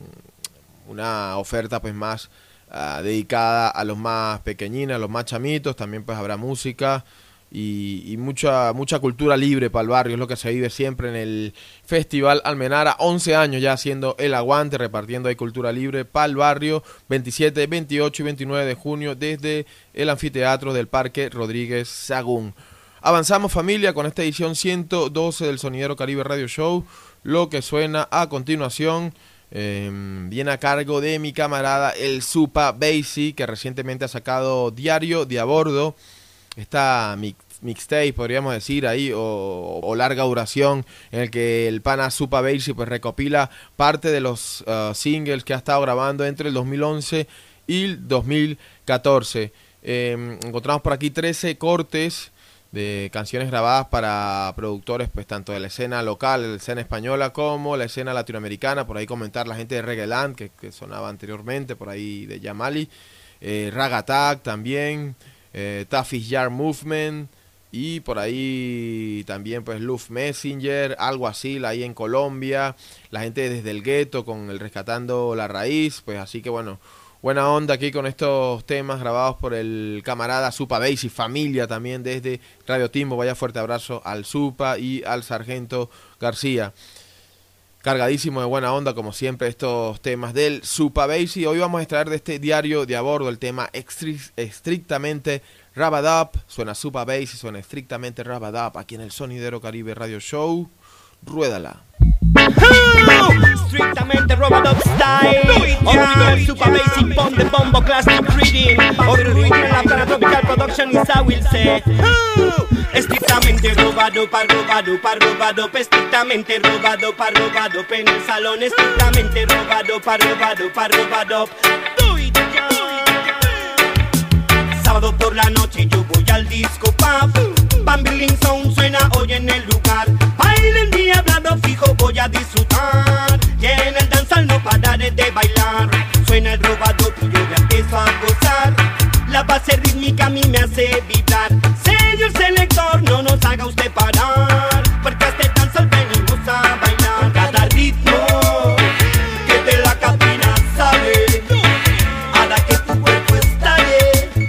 una oferta pues más uh, dedicada a los más pequeñines, a los más chamitos. También pues habrá música y, y mucha mucha cultura libre para el barrio, es lo que se vive siempre en el Festival Almenara. once años ya haciendo el aguante, repartiendo ahí cultura libre para el barrio. veintisiete, veintiocho y veintinueve de junio desde el anfiteatro del Parque Rodríguez Sagún. Avanzamos, familia, con esta edición ciento doce del Sonidero Caribe Radio Show. Lo que suena a continuación eh, viene a cargo de mi camarada el Supa Basie, que recientemente ha sacado Diario de a Bordo. Esta mix, mixtape, podríamos decir ahí, o, o larga duración, en el que el pana Supa Basie pues recopila parte de los uh, singles que ha estado grabando entre el dos mil once y el dos mil catorce. Eh, encontramos por aquí trece cortes de canciones grabadas para productores pues tanto de la escena local, de la escena española, como la escena latinoamericana. Por ahí comentar la gente de Reggaeland, que, que sonaba anteriormente, por ahí de Yamali, eh, Rag Attack también, Eh, Taffy's Yard Movement, y por ahí también pues Love Messenger, algo así, ahí en Colombia, la gente desde el gueto con el Rescatando la Raíz. Pues así que bueno, buena onda aquí con estos temas grabados por el camarada Supa Basie, familia también desde Radio Timbo. Vaya fuerte abrazo al Supa y al Sargento García. Cargadísimo de buena onda, como siempre, estos temas del Supa Basie. Hoy vamos a extraer de este Diario de a Bordo el tema estrictamente Rabadab. Suena Supa Basie, suena estrictamente Rabadab aquí en el Sonidero Caribe Radio Show. Ruédala. Estrictamente Robadop style. Original Supa Basie, pon de bombo classic reading. Original la tropical production is I will say. Estrictamente robado pa robado pa robado, estrictamente robado pa robado, en el salón estrictamente robado pa robado pa robado. Sábado por la noche yo voy al disco pub, Bambiling Sound suena hoy en el lugar. Baile el día hablado fijo voy a disfrutar, y en el danzal no pararé de bailar. Suena el robado y yo ya empiezo a gozar, la base rítmica a mí me hace vibrar. Señor selector, no nos haga usted parar, porque a este danzal venimos a bailar. Cada ritmo que de la cabina sale, hará que tu cuerpo estalle.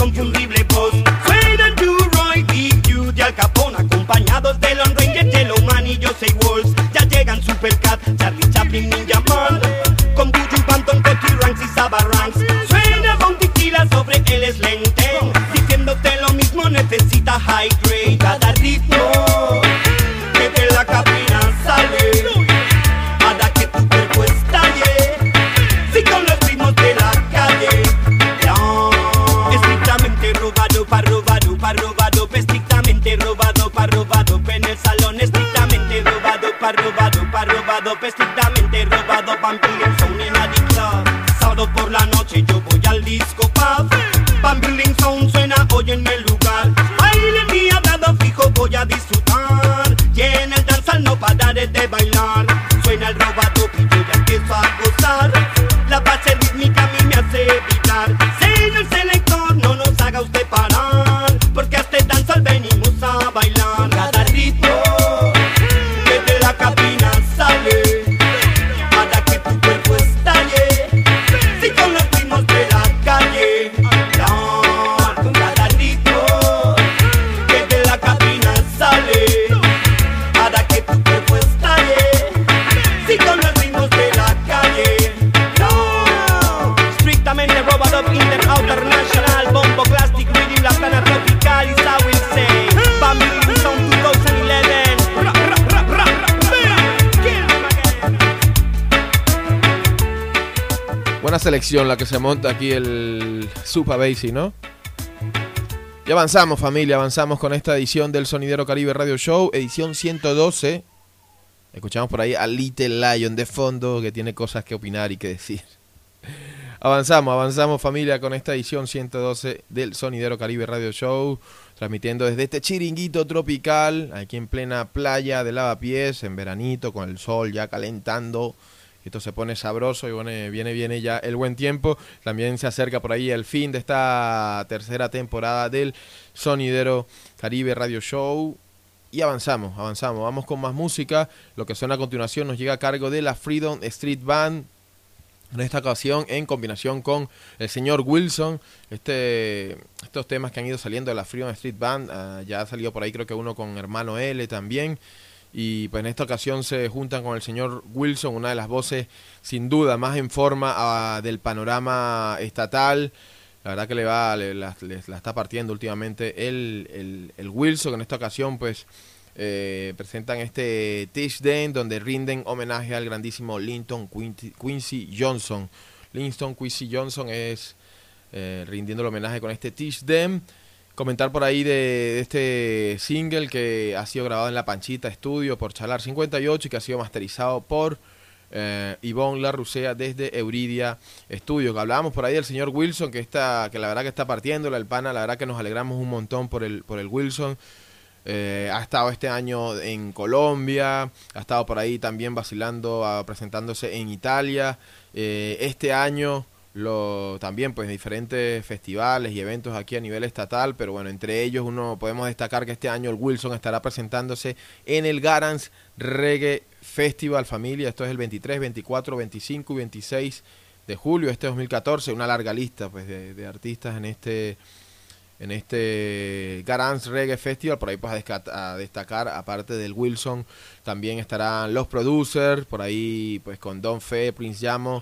inconfundible voz. Suenan Roy, Big U, de Al Capone, acompañados de Lone Ranger, Yellow Man y Josey Walls. Ya llegan Supercat, Charlie Chaplin, Ninja Man, con Buju Banton, Cotty Ranks y Saba Ranks. Suena Bounty Killa sobre el Slenten, diciéndote lo mismo, necesita high grade. Cada ritmo que de la cabina sale, hará que tu cuerpo estalle, si con los ritmos de la calle. No, estrictamente robado, pa' robado, pa' robado, estrictamente robado, pa' robado, en el salón, estrictamente robado, pa' robado, pa' robado, estrictamente robado, Bambiling Sound en the club. Sábado por la noche yo voy al disco pub, Bambiling Sound suena hoy en el lugar. Baile mi dado fijo, voy a disfrutar, y en el danzal no pararé de bailar. Suena el robado y yo ya empiezo a gozar, la base rítmica a mí me hace vibrar. Señor selector, no nos haga usted parar, porque a este danzal venimos a bailar. Cada ritmo que de la cabina sale, para que tu cuerpo estalle, si con los ritmos de la calle. No, con cada ritmo que de la cabina sale, para que tu cuerpo estalle, si con los ritmos de la calle. No, estrictamente robado, inter, outer, national, bombo, plastic, rhythm, la plana tropical, is how we say. Bambiling Sound twenty eleven. Ra, ra, ra, ra, Buena selección la que se monta aquí el Supa Bassy, ¿no? Y avanzamos, familia, avanzamos con esta edición del Sonidero Caribe Radio Show, edición ciento doce. Escuchamos por ahí a Little Lion de fondo, que tiene cosas que opinar y que decir. Avanzamos, avanzamos, familia, con esta edición ciento doce del Sonidero Caribe Radio Show, transmitiendo desde este chiringuito tropical, aquí en plena playa de Lavapiés, en veranito, con el sol ya calentando. Esto se pone sabroso y bueno, viene, viene ya el buen tiempo. También se acerca por ahí el fin de esta tercera temporada del Sonidero Caribe Radio Show. Y avanzamos, avanzamos, vamos con más música. Lo que suena a continuación nos llega a cargo de la Freedom Street Band, en esta ocasión en combinación con el señor Wilson. Este, estos temas que han ido saliendo de la Freedom Street Band, uh, ya ha salido por ahí creo que uno con Hermano L también. Y pues en esta ocasión se juntan con el señor Wilson, una de las voces sin duda más en forma uh, del panorama estatal. La verdad que le va, le, la, le, la está partiendo últimamente el, el, el Wilson. En esta ocasión pues eh, presentan este Teach Them, donde rinden homenaje al grandísimo Linton Quincy, Quincy Johnson. Linton Quincy Johnson es eh, rindiendo el homenaje con este Teach Them. Comentar por ahí de, de este single que ha sido grabado en La Panchita Studio por Chalar cincuenta y ocho y que ha sido masterizado por eh, Ivonne Larrucea desde Euridia Studio. Que hablábamos por ahí del señor Wilson, que está, que la verdad que está partiéndola el pana. La verdad que nos alegramos un montón por el, por el Wilson. Eh, ha estado este año en Colombia, ha estado por ahí también vacilando, a, presentándose en Italia. Eh, este año lo, también pues diferentes festivales y eventos aquí a nivel estatal, pero bueno, entre ellos uno podemos destacar que este año el Wilson estará presentándose en el Garance Reggae Festival, familia. Esto es el veintitrés, veinticuatro, veinticinco y veintiséis de julio, este dos mil catorce, una larga lista pues de, de artistas en este en este Garance Reggae Festival. Por ahí pues a destacar, aparte del Wilson, también estarán los producers, por ahí pues con Don Fe, Prince Yamo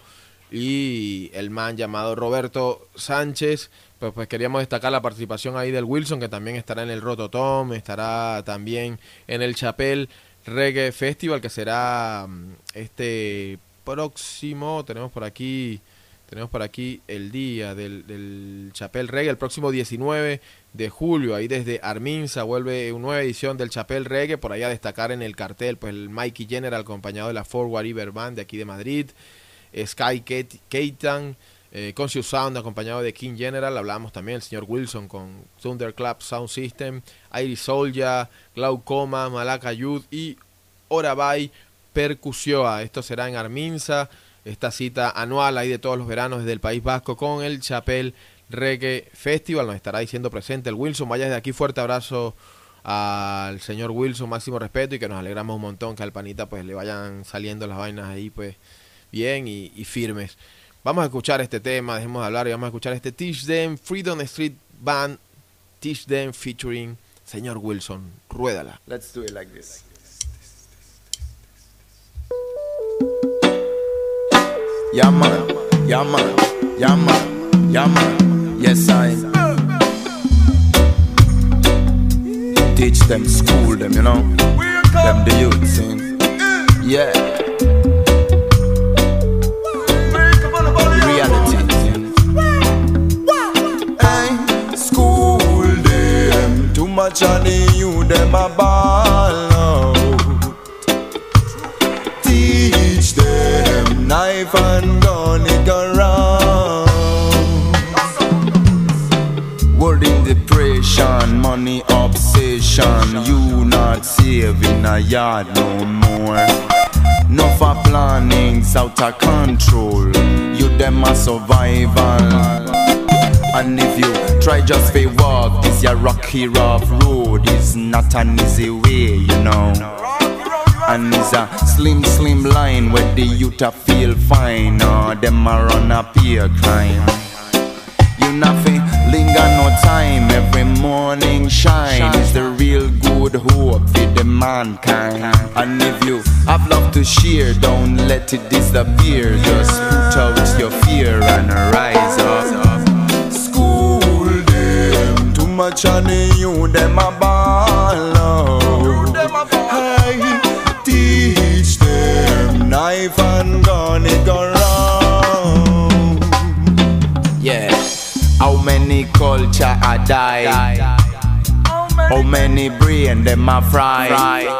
y el man llamado Roberto Sánchez. Pues, pues queríamos destacar la participación ahí del Wilson, que también estará en el Rototom, estará también en el Chapel Reggae Festival, que será este próximo, tenemos por aquí tenemos por aquí el día del, del Chapel Reggae, el próximo diecinueve de julio, ahí desde Arminza vuelve una nueva edición del Chapel Reggae. Por ahí a destacar en el cartel pues el Mikey General, acompañado de la Forward River Band de aquí de Madrid, Sky Keitan, eh, Conscious Sound acompañado de King General. Hablamos también el señor Wilson con Thunderclap Sound System, Iris Solja, Glaucoma, Malaka Youth y Orabay Percusioa. Esto será en Arminza, esta cita anual ahí de todos los veranos desde el País Vasco con el Chapel Reggae Festival. Nos estará diciendo presente el Wilson. Vaya desde aquí fuerte abrazo al señor Wilson, máximo respeto, y que nos alegramos un montón que al panita pues le vayan saliendo las vainas ahí pues bien y, y firmes. Vamos a escuchar este tema, dejemos de hablar y vamos a escuchar este Teach Them Freedom Street Band, Teach Them featuring Señor Wilson. Ruédala. Let's do it like this. Yeah man, yeah man, yeah man, yeah man, yes I teach them, school them, you know, them the youth sing, yeah, reality, hey, school them, too much on the youth, them a ball out. Teach them, knife and gun it go round. World in depression, money obsession. You not saving a yard no more. No for planning's out of control. You them a survival. And if you try just to walk, this your rocky rough road. It's not an easy way, you know. And it's a slim, slim line where the youth a feel fine. Or them a run up here crime. You nothing linger no time. Every morning shine is the real good hope for the mankind. And if you have love to share, don't let it disappear. Just put out your fear and rise up. School them, too much on the you, them a ball out. Hey, teach them, knife and gun it go round. Yeah, how many culture a die? How many brain them a fry?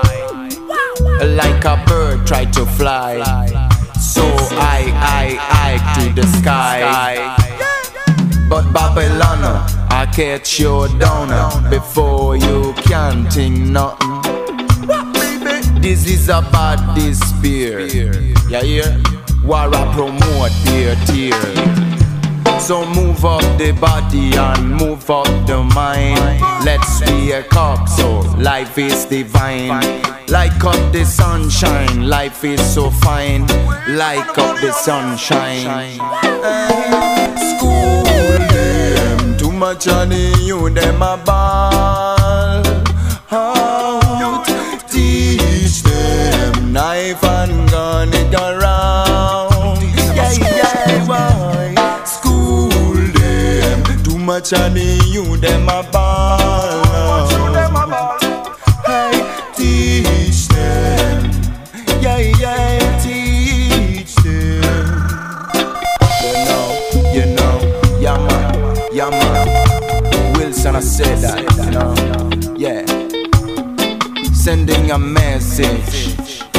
Like a bird try to fly. So I, I, I to the sky. But Babylon, I catch you down before you can think nothing. This is a bad despair. Yeah, yeah. War I promote peer tear. So move up the body and move up the mind. Let's wake up, so life is divine. Light up the sunshine, life is so fine. Light up the sunshine. School them, too much on the you, them a ball out. Teach them, knife and gun it around. Yeah, yeah, boy. School them, too much on the you, them a ball out. Hey, teach them, yeah, yeah, teach them. You know, you know, yeah man, yeah man. Wilson, I said that, you know, yeah. Sending a message.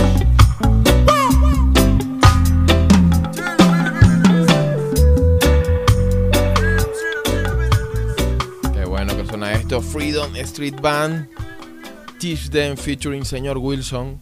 Qué bueno que suena esto. Freedom Street Band, Teach Them featuring Señor Wilson.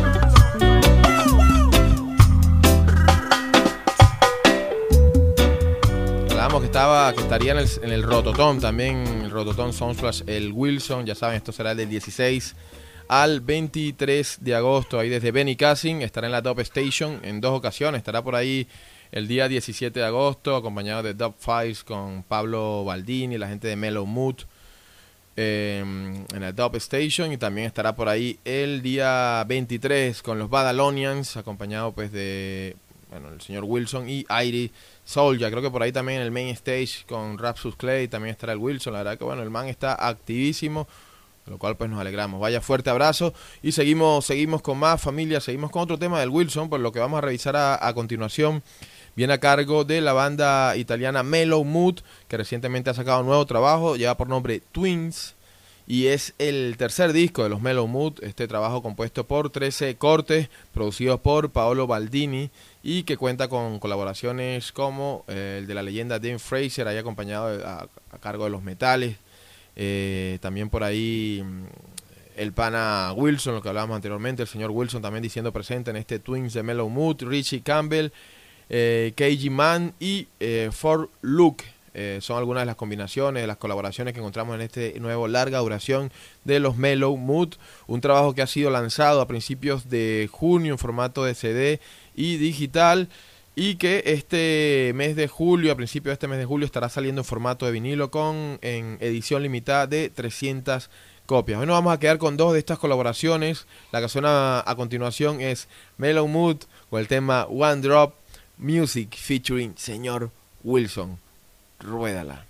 Hablábamos que estaba, que estaría en el, en el Rototom también, el Rototom Soundflash, el Wilson, ya saben, esto será del dieciséis al veintitrés de agosto, ahí desde Benny Cassin, estará en la Dub Station en dos ocasiones, estará por ahí el día diecisiete de agosto, acompañado de Dub Files con Pablo Baldini, la gente de Mellow Mood, eh, en la Dub Station, y también estará por ahí el día veintitrés con los Badalonians, acompañado pues de, bueno, el señor Wilson y Irie Soulja. Creo que por ahí también en el Main Stage con Rapsus Clay también estará el Wilson. La verdad que bueno, el man está activísimo, de lo cual pues nos alegramos. Vaya, fuerte abrazo y seguimos seguimos con más, familia, seguimos con otro tema del Wilson, por lo que vamos a revisar a, a continuación. Viene a cargo de la banda italiana Mellow Mood, que recientemente ha sacado un nuevo trabajo, lleva por nombre Twins, y es el tercer disco de los Mellow Mood, este trabajo compuesto por trece cortes, producidos por Paolo Baldini, y que cuenta con colaboraciones como eh, el de la leyenda Dan Fraser, ahí acompañado de, a, a cargo de los metales, eh, también por ahí el pana Wilson, lo que hablábamos anteriormente, el señor Wilson también diciendo presente en este Twins de Mellow Mood, Richie Campbell, eh, K G Man y eh, For Luke. Eh, son algunas de las combinaciones, de las colaboraciones que encontramos en este nuevo larga duración de los Mellow Mood, un trabajo que ha sido lanzado a principios de junio en formato de C D y digital, y que este mes de julio, a principios de este mes de julio, estará saliendo en formato de vinilo con en edición limitada de trescientas copias. Bueno, vamos a quedar con dos de estas colaboraciones. La que suena a continuación es Mellow Mood con el tema One Drop Music featuring Señor Wilson. Ruédala.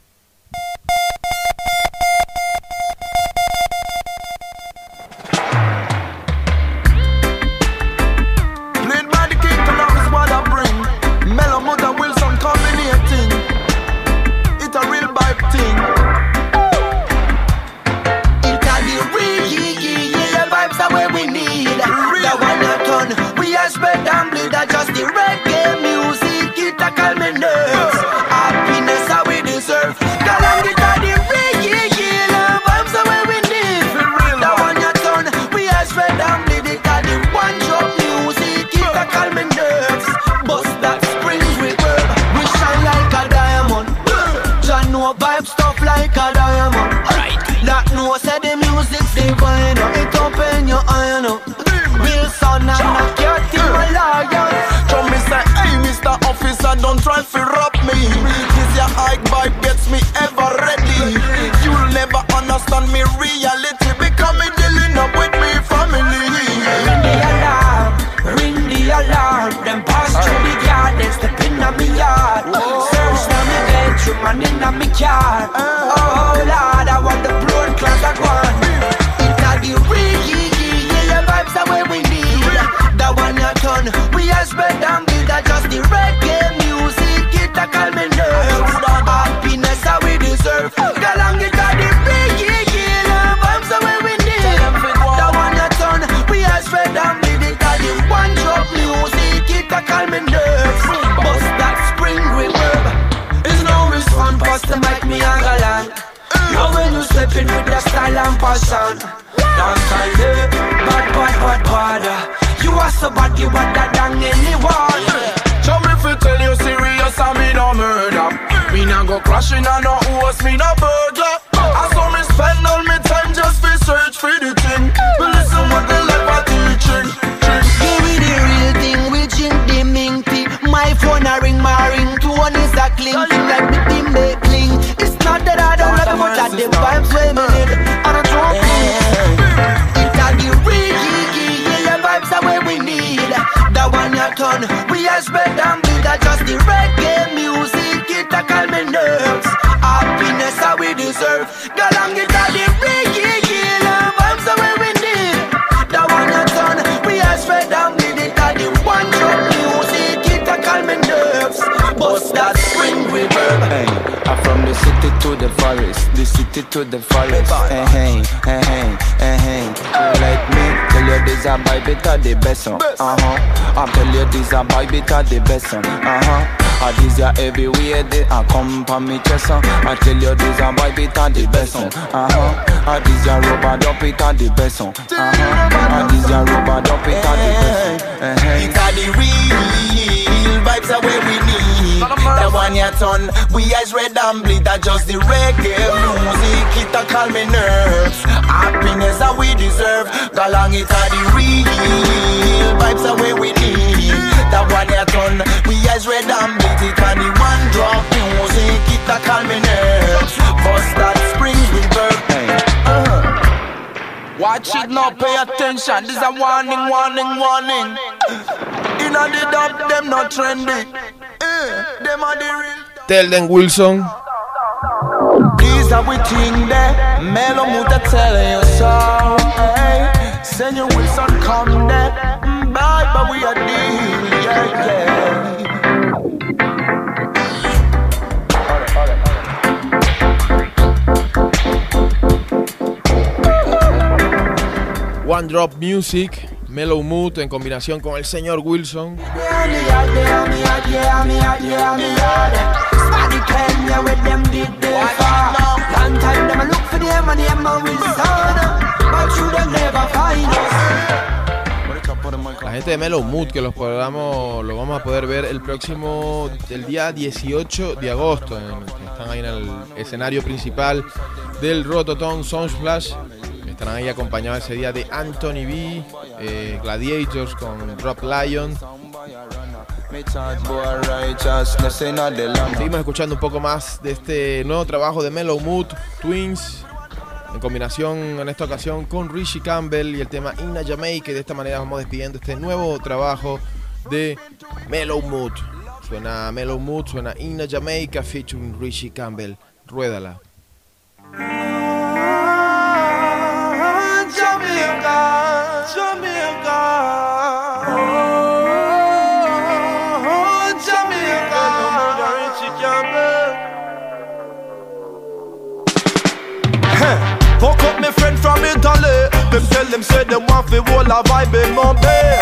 Mellow Mood and Wilson combinating. It's a real vibe thing. It's a the reggae, yeah, vibes are where we need. The one you turn, we are spread and bleed. That's just the reggae music, it a calm me nerves. Happiness that we deserve. Girl, and it's a the reggae, yeah, vibes are where we need. The one you turn, we are spread and bleed. It's a the one drop music, it a calm me nerves. Bust that no vibe stuff like a diamond. Right. That no say the music's divine. It open your eye, no. Wilson and knock your team a lion. Come me say, hey Mister Officer, don't try to rob me. This your high vibe gets me ever ready. You'll never understand me reality because me dealing up with me family. Ring the alarm, ring the alarm. Them pass through the yard, they step in on me yard. Search now me bedroom and in on me car. Oh Lord, I want the blood clot that one. It's a the reggae, yeah, vibes are where we need. The one you turn, we are spread and build. That's just the reggae music, it a calm me nerves. Happiness that we deserve. The long it a the reggae, yeah, vibes are where we need. The one you turn, we are spread and build. It a the one drop music, it a calm me nerves. Bust that spring reverb. It's no risk one pass the mic, me and galant. Now when you step in with the style and passion, dance style there, bad, bad, bad, bad. You are so bad, you are that than anyone. Show me if you tell you serious and me no murder. Me no go crashing and no host, me no burglar. I saw me spend all my time just for search for the thing. But listen what the life are teaching. Give me the real thing, we drink the minty. My phone a ring, my ringtone is a clinking like the timber cling. It's not that I don't love you, but that the vibes way me need. I don't know. It's a the reggae, yeah, vibes are where we need. The one you turn, we are spread and build. That's just the reggae music, it a calm me nerves. Happiness that we deserve. Girl, I'm get a the reggae, yeah, vibes are where we need. The one you turn, we are spread and build. It a the one drop music, it a calm me nerves. Bust that spring reverb. Hey, I'm from the city to the forest, the city to the forest. Hey, hey, hey, hey, hey, hey. You like me? Tell you this a vibe, it a the best one. Uh huh. I tell you this a vibe, it a the best one. Uh huh. I this ya everywhere they a come pa me chest. I tell you this a vibe, it a the best one. Uh huh. I this ya rubber dup, it a the best one. Uh huh. I this ya rubber dup, it a the best one. It's a the real vibes are where we need. The one you turn, we eyes red and bleed. That's just the reggae music, it a calm me nerves. Happiness that we deserve. Go along it a the real vibes are where we need. The one you turn, we eyes red and bleed. It a the one drop music, it a calm me nerves. Bust that spring reverb. uh-huh. Watch it now, pay attention. This a warning, warning, warning. Inna the dub, them not trendy. Eh, them are the real. Tell them Wilson. These are we think that Mellow Mood telling you so. Hey, send your Wilson come there. Mm, bye, but we are deal. Yeah, yeah. One Drop Music, Mellow Mood en combinación con el señor Wilson. La gente de Mellow Mood, que los programamos, lo vamos a poder ver el próximo, el día dieciocho de agosto. En, están ahí en el escenario principal del Rototom Sunsplash. Estarán ahí acompañados ese día de Anthony B, eh, Gladiators con Rock Lion Seguimos escuchando un poco más de este nuevo trabajo de Mellow Mood Twins, en combinación en esta ocasión con Richie Campbell y el tema Inna Jamaica. Y de esta manera vamos despidiendo este nuevo trabajo de Mellow Mood. Suena Mellow Mood, suena Inna Jamaica featuring Richie Campbell. Ruédala. Jamaica, Jamaica, oh, Jamaica, Richie Campbell. Hey, fuck up my friend from Italy. Them tell them say them want fi whole a vibe in Mumbai.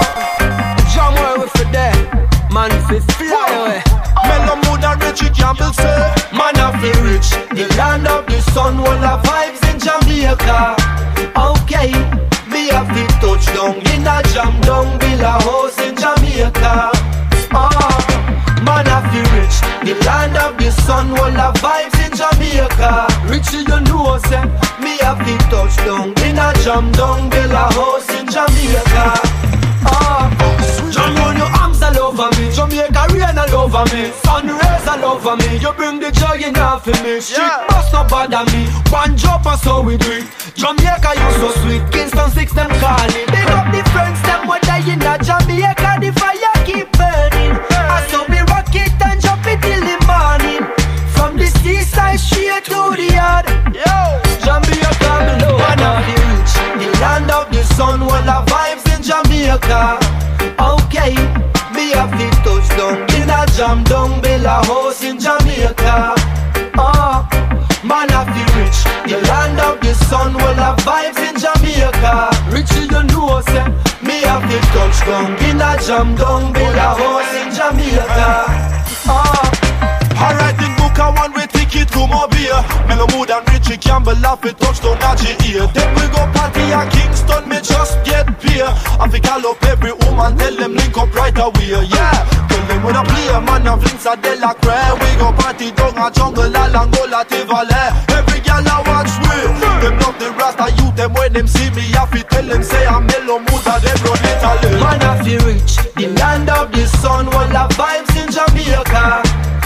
Jam where we fi there, man fi fly away. Mellow Mood and Richie Campbell say, man a fi rich, the land of the sun, whole a vibes in Jamaica. Okay, me have to touch down in a jam down, build a house in Jamaica. Oh, man have to rich, the land of the sun, all the vibes in Jamaica. Richie, you know, say, me have to touch down in a jam down, build a house in Jamaica. Oh, John, run your arms all over me, Jamaica rain all over me, sun rays all over me. You bring the joy in half of me, street yeah. Bus no bother me, one drop and so we do it. Jamaica you so sweet, Kingston six them calling. Big up the friends them what die in a Jamaica, the fire keep burning. I saw me rock it and jump it till the morning. From the seaside straight to the yard. Yo, Jamaica below, one of the rich, the land of the sun, all the vibes in Jamaica. Okay, me have the touchdown in a jam down, build a house in Jamaica. Oh, man of the rich, the land of the sun, all the vibes in Jamaica. Richie, you know, say, me have the touchdown in a jam down, build a house in Jamaica. Oh, alright, the book I want we ticket to Mobile. Mellow Mood and Richie Campbell laugh it touchdown at your ear. Then we go party at Kingston, me just get beer. I fi call up every woman, tell them link up right away, yeah. Tell them when I play a man of Vince Adela Cray. We go party down a jungle, Alangola, Tivale. Every gal I watch me, them love the Rasta youth, them when them see me, I fi tell them say I'm Mellow Mood and them run Italy. Man I fi rich, the land of the sun, all the vibes in Jamaica.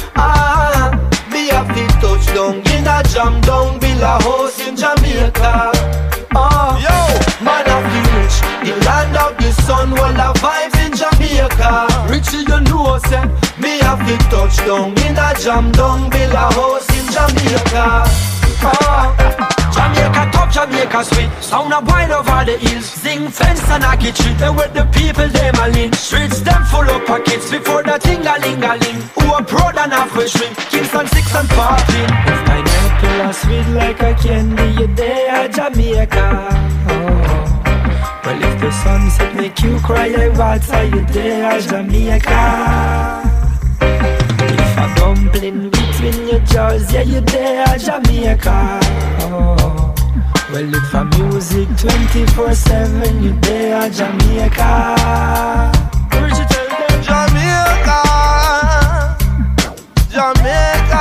Ah, me have the touchdown in a jam down, build a house in Jamaica. Oh, yo, man of the rich, the land of the sun, all the vibes in Jamaica. Richie, you know, say, me have the touchdown in a jam down, build a house in Jamaica. Oh, Jamaica top, Jamaica sweet, sound a wine over the hills. Zing fence and a kitchen, and with the people them a lean. Streets them full of pockets before the ting-a-ling-a-ling. Who are proud and half a shrink, Kingston six and partying. If my nipple are sweet like a candy, you there Jamaica. Oh, well if the sunset make you cry, I water you there Jamaica. If a dumpling between your jaws, yeah you there Jamaica. Oh, well if a music twenty-four seven, you there Jamaica. Jamaica, Jamaica.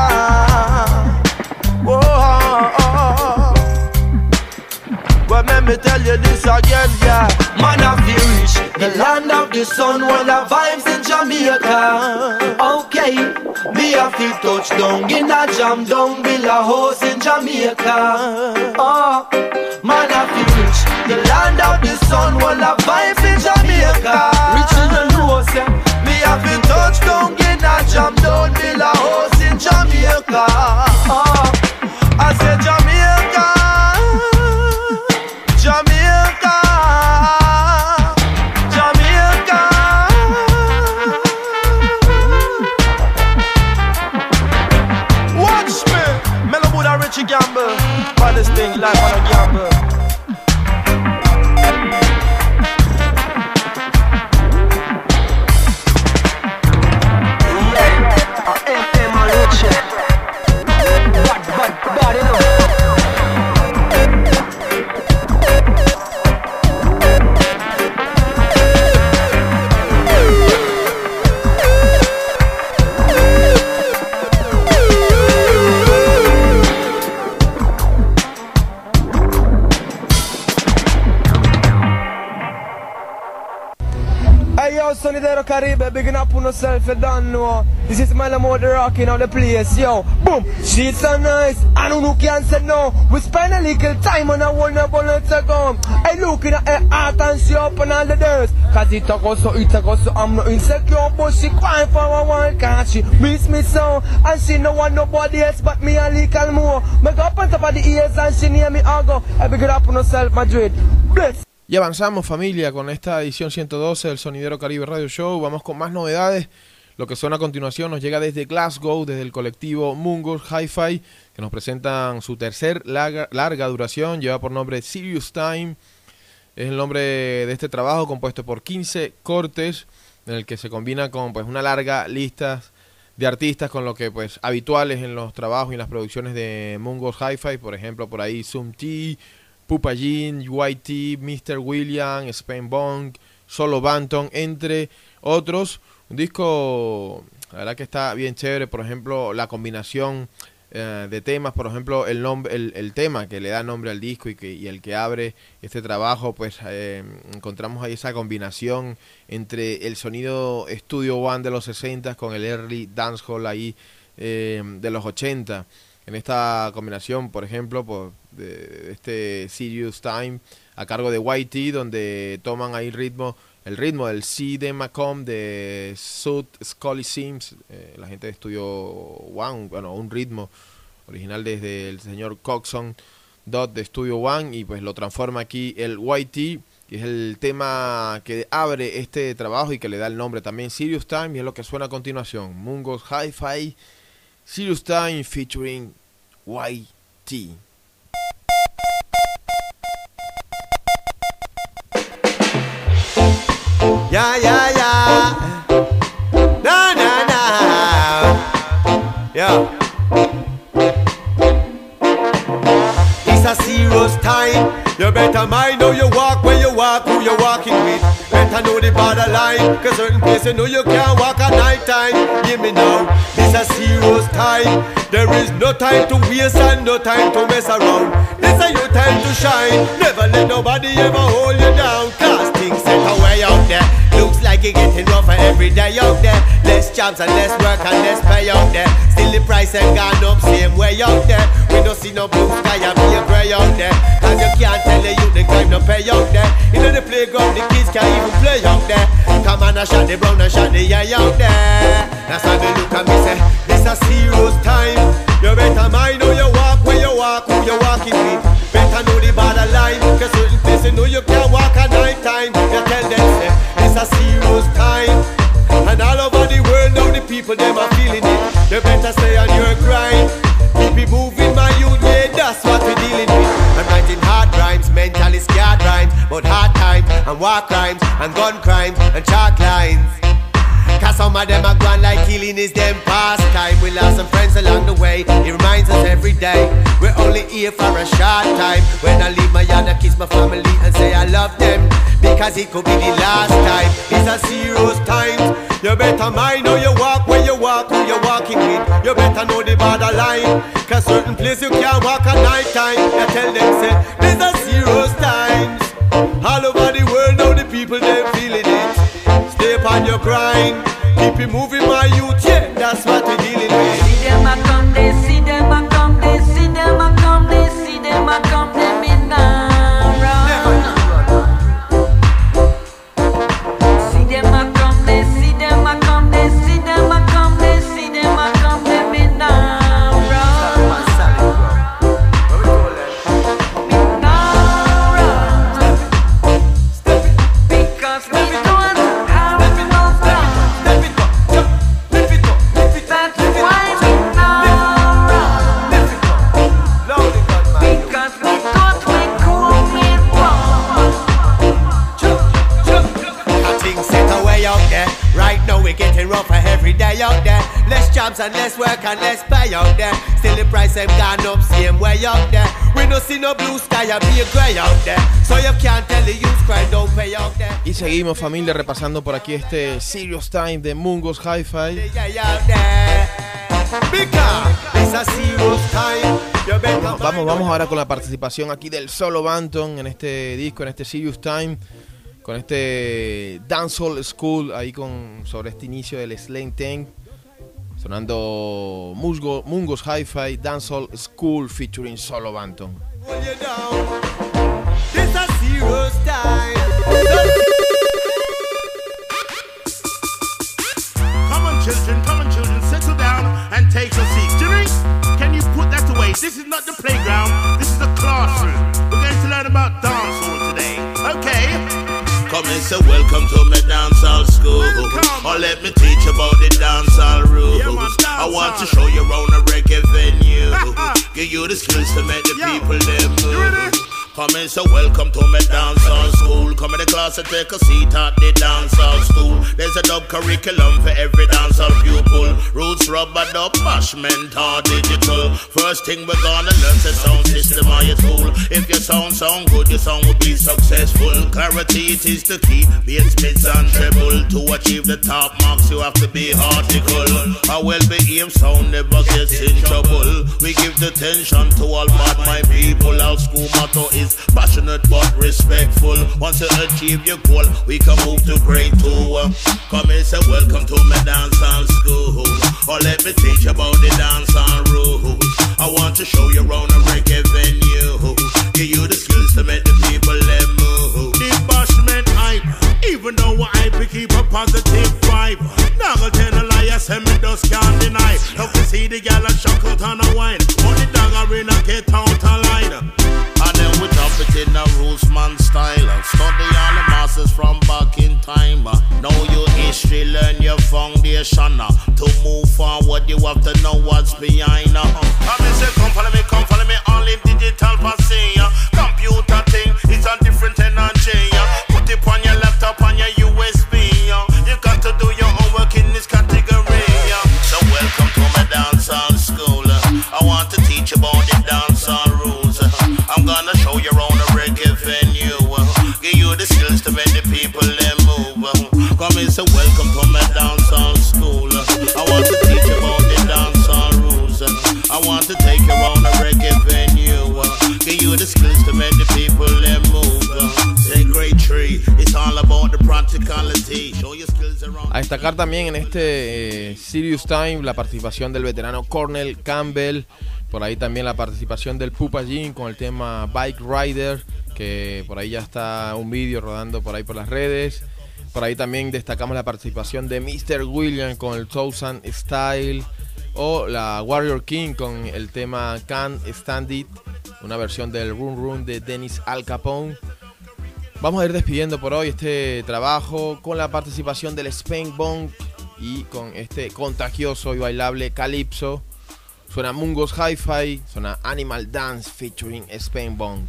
Oh, oh, oh. Well, let me tell you this again, yeah. Man of the rich, the land of the sun, all the vibes in Jamaica. Okay, me have to touch down in a jam down, build a house in Jamaica. Oh, man of the rich, the land of the sun, all the vibes in Jamaica. Rich in the nose, me have to touch down in a jam down, build a house in Jamaica. Oh, I said Jamaica, Jamaica, Jamaica. Watch me, Mellow Mood and Richie Campbell. Baddest thing, life on a gamble. Sonidero Caribe, bigging up on yourself, you don't know. This is my Lamar the rocking of the place, yo. Boom, she's so nice, I don't know who can say no. We spend a little time on a one up on let's go. I look in her heart and she up on all the doors. Cause it a go so, it a go so, I'm not insecure, but she crying for a while. Cause she miss me so, and she no want nobody else but me a little more. Make up on top of the ears and she near me, I go. I big it up on yourself, Madrid. Bless. Y avanzamos, familia, con esta edición ciento doce del Sonidero Caribe Radio Show. Vamos con más novedades. Lo que suena a continuación nos llega desde Glasgow, desde el colectivo Mungo's Hi-Fi, que nos presentan su tercer larga, larga duración. Lleva por nombre Serious Time. Es el nombre de este trabajo, compuesto por quince cortes, en el que se combina con pues una larga lista de artistas con lo que pues habituales en los trabajos y en las producciones de Mungo's Hi-Fi. Por ejemplo, por ahí Zoom T, Pupa Jean, Y T, mister William, Spain Bong, Solo Banton, entre otros. Un disco, la verdad que está bien chévere. Por ejemplo, la combinación eh, de temas, por ejemplo, el, nombre, el, el tema que le da nombre al disco y, que, y el que abre este trabajo, pues eh, encontramos ahí esa combinación entre el sonido Studio One de los sesenta con el early dancehall ahí eh, de los ochenta. En esta combinación, por ejemplo, pues, de, de este Serious Time a cargo de Y T, donde toman ahí ritmo, el ritmo del C de Macomb, de Sud Scully Sims, eh, la gente de Studio One, bueno, un ritmo original desde el señor Coxon Dot de Studio One, y pues lo transforma aquí el Y T, y es el tema que abre este trabajo y que le da el nombre también, Serious Time, y es lo que suena a continuación, Mungo's Hi-Fi, Serious Time featuring Y T. Yeah, yeah, yeah. No, no, no. Yeah. It's a serious time. You better mind how you walk, when you walk, who you're walking with. Better know the borderline, cause certain places you know you can't walk at night time. Hear me now, it's a serious time. There is no time to waste and no time to mess around. This is your time to shine. Never let nobody ever hold you down, cause things set away out there. Looks like you're getting rougher every day out there. Less jobs and less work and less pay out there. Still the price ain't gone up same way out there. We don't see no blue sky or be a grey out there. Cause you can't tell the youth the time no pay out there. You know the playground the kids can't even play out there. Come on and shot the brown and shot the eye out there. That's how they look at me say, this a serious time. You better mind how you walk, when you walk, who you walking with. Better know the borderline, cause certain places know you can't walk at night time. You tell them say, this a serious time. And all over the world now the people them are feeling it. You better stay on your grind. Keep it moving my youth, yeah, that's what we're dealing with. I'm writing hard rhymes, mentally scared rhymes, but hard times, and war crimes, and gun crimes, and chalk lines. Cause some of them are gone like killing is them pastime. We lost some friends along the way, it reminds us every day we're only here for a short time. When I leave my yard I kiss my family and say I love them, because it could be the last time. It's a serious time. You better mind how you walk, when you walk, who you're walking with. You better know the borderline, cause certain places you can't walk at night time. You tell them say, these are serious times. All over the world now the people they feeling it. Stay upon your grind, keep it moving my youth, yeah, that's what we're dealing with. See them a come, they see them a come, they see them a come, they see them a come, them in now run. See them a come, they see them a come, they see them a come, they see them a come, them in now run. In now run. Because we don't have no time. That's why we now run. Because we thought we could be wrong. Things set away out there. Right now we're getting rougher every day out there. Less jobs and less work and less pay out there. Still the price have gone up same way out there. We don't see no blue sky or be a grey out there. So you can't tell the youth crime don't pay out there. Y seguimos, familia, repasando por aquí este Serious Time de Mungo's Hi-Fi. Vamos, vamos, vamos ahora con la participación aquí del Solo Banton en este disco, en este Serious Time. con este Dancehall School ahí con sobre este inicio del Slang Tank, sonando Mungo, Mungo's Hi-Fi Dancehall School featuring Solo Banton. Come on children, come on children, settle down and take your seats. Jimmy, can you put that away? This is not the playground, this is the classroom. We're going to learn about dancehall today, okay? Come and say welcome to my dancehall school. Welcome. Or let me teach about the dancehall rules. Yeah, dance I want to show you around a reggae venue. Give you the skills to make the Yo. people them move. Come and say welcome to my dancehall school. Come in the class and take a seat at the dancehall school. There's a dub curriculum for every dancehall pupil. Roots, rubber, dub, bashment or digital. First thing we're gonna learn the sound system of your tool. If your sound sound good, your sound will be successful. Clarity, it is the key. Bass, mids and treble. To achieve the top marks, you have to be article. A well-behaved sound never gets in trouble. We give the tension to all bad my people. Our school motto is passionate but respectful. Once you achieve your goal, we can move to grade two. Come and say welcome to my dancehall school. Or let me teach about the dancehall rules. I want to show you around a reggae venue. Give you the skills to make the people let move. The bashment hype, even though I hype, we keep a positive vibe. Now go tell a lie, I say me just can't deny. Love to see the gal a shock out on a wine. Only dog arena get out a line. And then we drop it in a Roseman style. Study all the masters from back in time. Know your history, learn your foundation. To move forward, you have to know what's behind. Come and say, come follow me, come follow me. Only digital passing. Computer thing, it's a different energy. Put it on your laptop, on your U S B. You got to do your own work in this category. So welcome to my dancehall school. I want to teach about the dancehall rules. I'm gonna show you around a reggae venue. Give you the skills to make the people them move. Come and say welcome to my dancehall school. I want to teach you about the dancehall rules. I want to take you around a reggae venue. Give you the skills to make the people them move. Say grade three, it's all about the practicality. Show your skills around. A destacar también en este eh, Serious Time la participación del veterano Cornell Campbell. Por ahí también la participación del Pupa Jean con el tema Bike Rider, que por ahí ya está un vídeo rodando por ahí por las redes. Por ahí también destacamos la participación de mister William con el Thousand Style, o la Warrior King con el tema Can't Stand It, una versión del Run Run de Dennis Al Capone. Vamos a ir despidiendo por hoy este trabajo con la participación del Spank Bonk y con este contagioso y bailable Calypso. Suena Mungo's Hi-Fi, suena Animal Dance featuring Spank Bonk.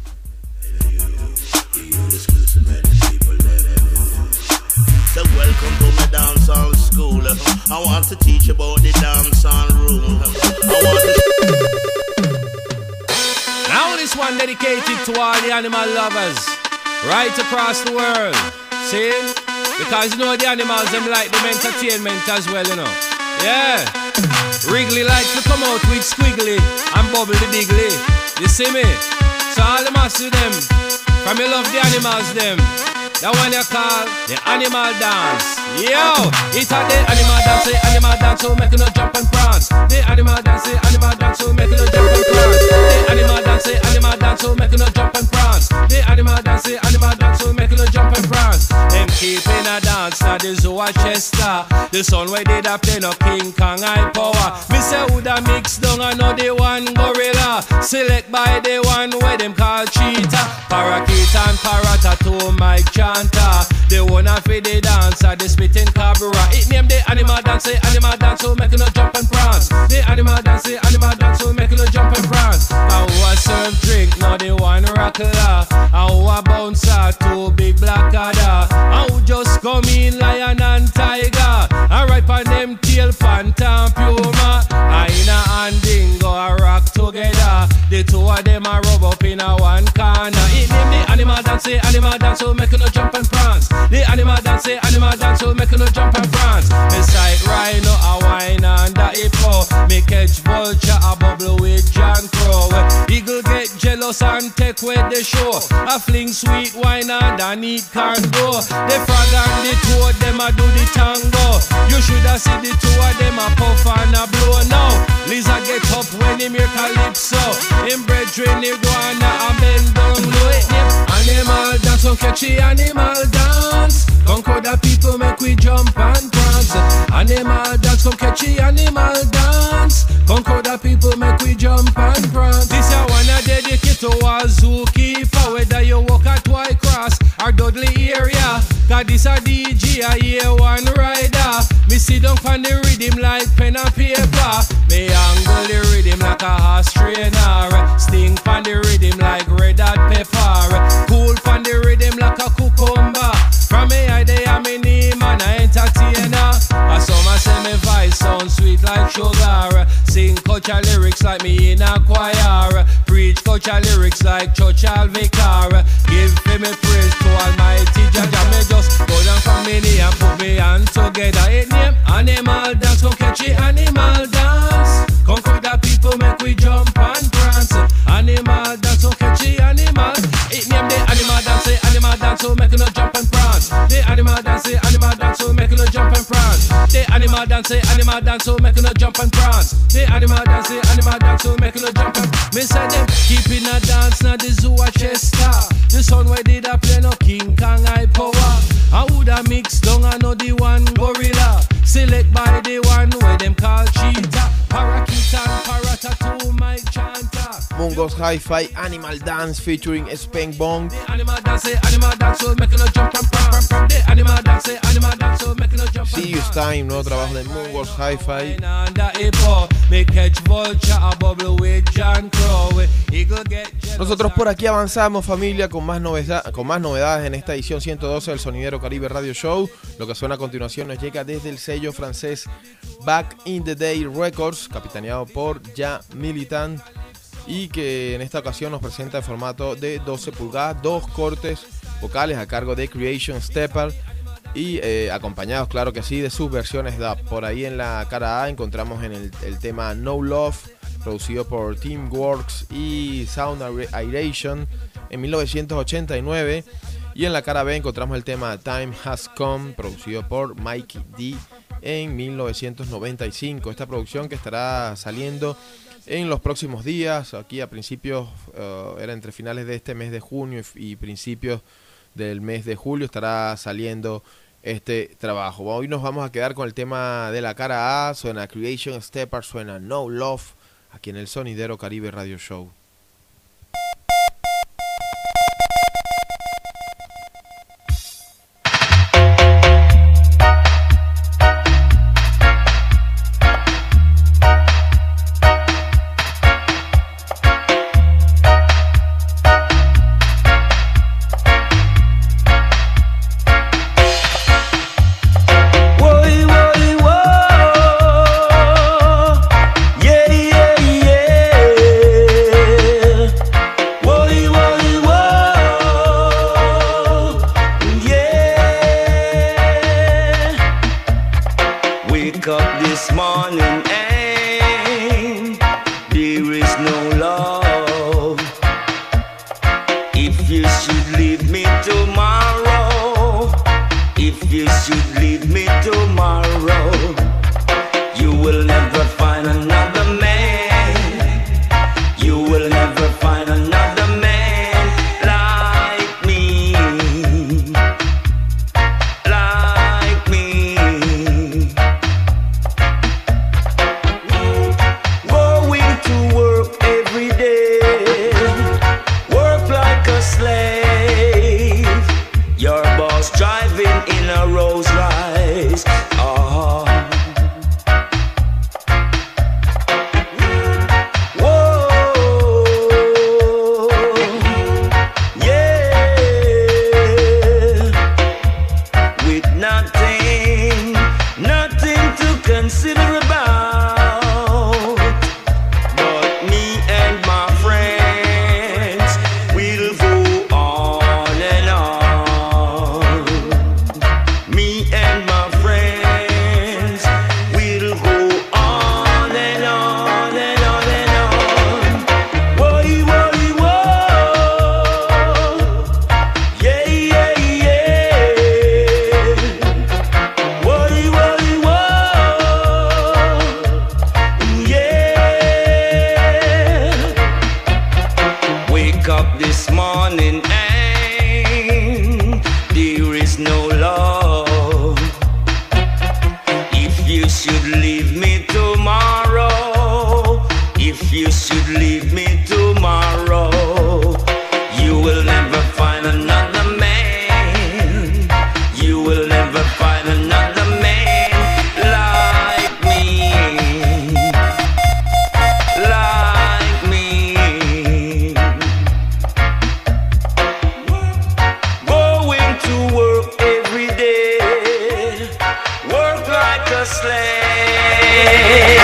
So welcome to my dancehall school. I want to teach about the dancehall rule. I want to Now this one dedicated to all the animal lovers right across the world. See? Because you know the animals, them like them entertainment as well, you know. Yeah. Wrigley likes to come out with squiggly and bubble the diggly. You see me? So all the massive them, from you love the animals them. That one you call the animal dance. Yo, it's a the animal dance, the animal dance, so make you no jump and prance. The animal dance, the animal dance, so make you no jump and prance. The animal dance, the animal dance, so make you no jump and prance. The animal dance, the animal dance, so make you no jump and prance. Them keeping a dance, now the Zoo Chester. The son where they da play no King Kong high power. Me say who da mix down, I know the one gorilla. Select by the one where them call cheetah. Parakeet and parrot a two mic chanta. The one of the dancer, the spitting cabra. It name the animal dance, the animal dance, so make you no jump and prance. The animal dance, the animal dance, so make you no jump and prance. And who a serve drink, now the one rockler. And who a bouncer, two big black adder. And who just come in lion and tiger. And right on them tail, phantom puma. Aina and dingo a rock together. The two of them a rub up in a one corner. It name the animal dance, the animal dance, so make you no jump and prance. The animal dance, the animal dance, so make you no jump and prance. Me sight rhino a wine under hippo. Me catch vulture a bubble with John Crow. Eagle get jealous and take away the show. I fling sweet wine and I need cargo. The frog and the toad, them a do the tango. You shoulda see the two of them a puff and a blow now. Lisa get up when him hear calypso. Him brethren iguana and bend down low. Animal dance, so catchy animal dance. Conquer the people, make we jump and prance. Animal dance, so catchy animal dance. Conquer the people, make we jump and prance. This I wanna dedicate to a zookeeper, whether you walk at White Cross or Dudley area. Cause this a D J, I hear one rider. Me sit down on the rhythm like pen and paper. Me angle the rhythm like a horse trainer. Sting on the rhythm like red hot pepper. Cool on the rhythm like a cucumber. From me I day I'm in name and I entertainer. I saw my say me voice sound sweet like sugar. Sing culture lyrics like me in a choir. Preach culture lyrics like church al vicar. Give me praise to Almighty Jah. Me just go down from me knee and put me hand together. It name animal dance, come catch it animal dance. Come for the people, make we jump and prance. Animal dance, come catch it animal. It name the animal dance, the animal dance, so make no jump and prance. The animal dance, the animal dance, so make no jump and prance. The animal dance, the animal dance, so make no jump and prance. The animal dance, the animal dance, so make no jump and prance. Me say them keeping a dance, now the zoo a Chester. The son where did a play no King Kong high power. I woulda mix down I know the one gorilla. Select by the one where them call cheetah. Parakeet and Paratatu, Mike Chanta. Mungos Hi-Fi Animal Dance featuring Spank Bong. Animal dance, animal dance, so making a jump and prance. The animal dance, animal dance, so making a jump. Serious Time, nuevo trabajo de Mungos Hi-Fi. Nosotros por aquí avanzamos, familia, con más, novedad, con más novedades en esta edición ciento doce del Sonidero Caribe Radio Show. Lo que suena a continuación nos llega desde el sello francés Back in the Day Records, capitaneado por Ja Militant, y que en esta ocasión nos presenta en formato de doce pulgadas, dos cortes vocales a cargo de Creation Stepper y eh, acompañados, claro que sí, de sus versiones dub. Por ahí en la cara A encontramos en el, el tema No Love, producido por Teamworks y Sound Aeration en mil novecientos ochenta y nueve, y en la cara B encontramos el tema Time Has Come, producido por Mikey D en mil novecientos noventa y cinco. Esta producción que estará saliendo en los próximos días, aquí a principios, uh, era entre finales de este mes de junio y, y principios del mes de julio estará saliendo este trabajo. Hoy nos vamos a quedar con el tema de la cara A, suena Creation Stepper, suena No Love, aquí en el Sonidero Caribe Radio Show. Your boss driving in a Rolls Royce. Uh-huh. up this morning and there is no love. If you should leave me tomorrow, if you should leave me tomorrow, you will never find another man. You will never find another man like me, like me. Going to work every day, work like a slave.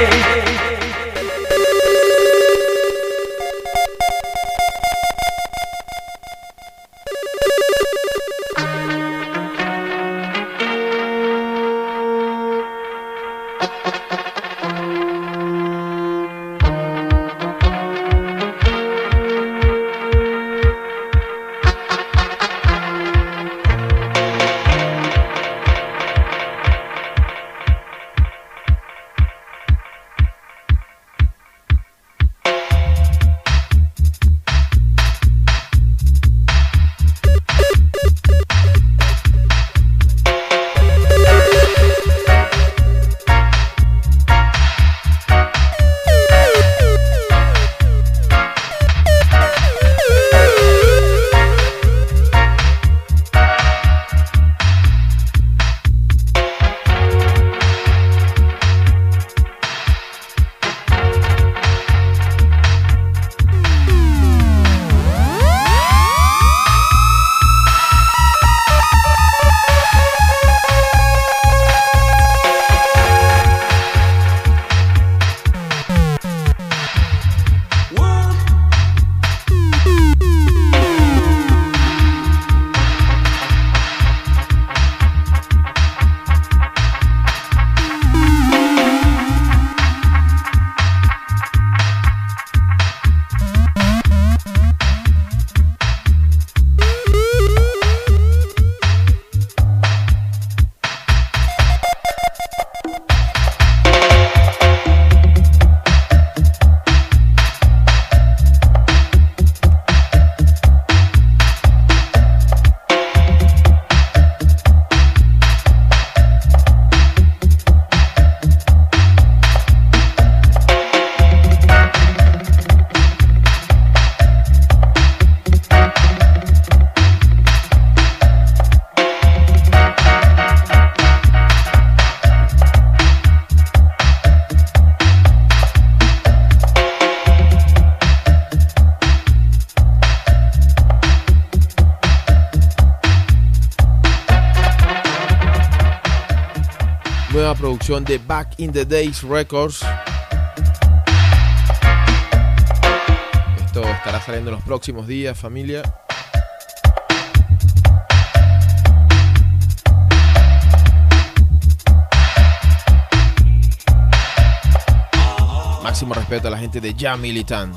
Nueva producción de Back in the Days Records. Esto estará saliendo en los próximos días, familia. Máximo respeto a la gente de Ya Militant.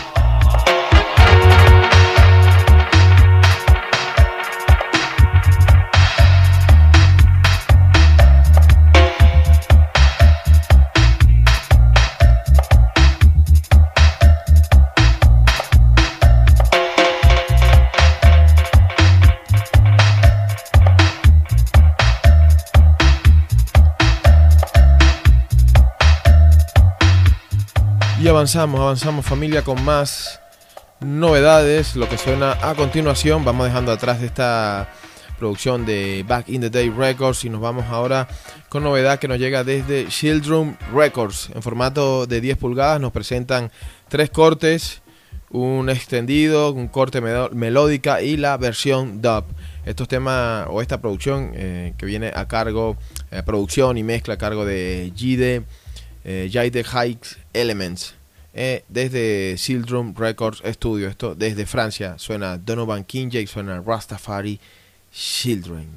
Y avanzamos, avanzamos familia con más novedades. Lo que suena a continuación, vamos dejando atrás de esta producción de Back in the Day Records y nos vamos ahora con novedad que nos llega desde Children Records. En formato de diez pulgadas nos presentan tres cortes, un extendido, un corte melódica y la versión dub. Estos temas o esta producción eh, que viene a cargo, eh, producción y mezcla a cargo de Jide Eh, Jide Hikes Elements eh, desde Children Records Studio. Esto desde Francia suena Donovan Kinjay, suena Rastafari Children.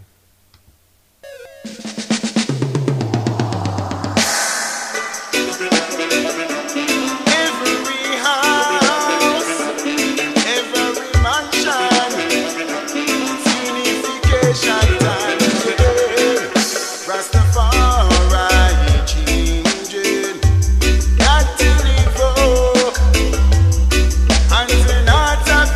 Until not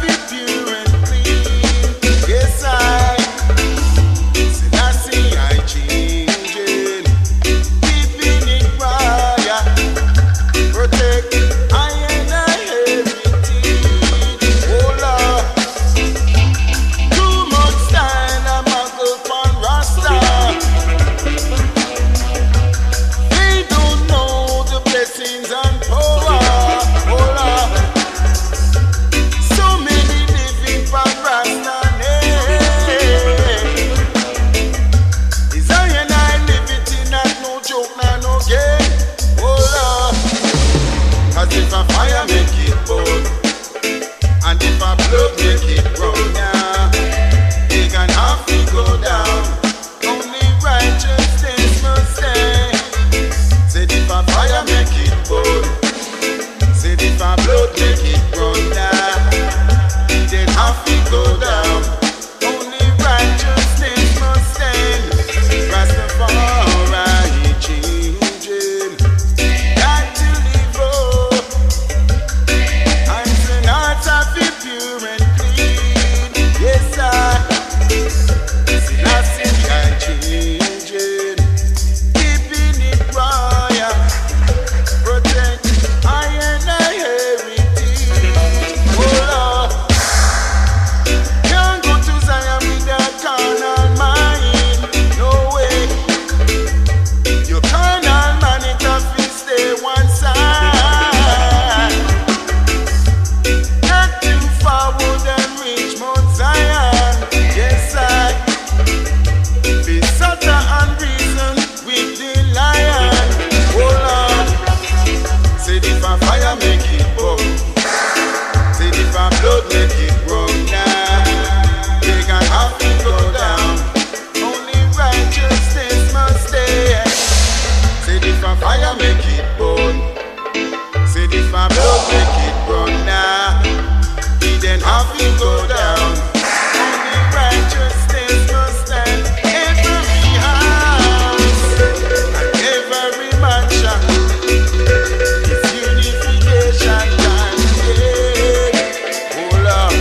will go down. Only righteousness must stand. Every house and every mansion is unification time. Yeah. Oh Lord.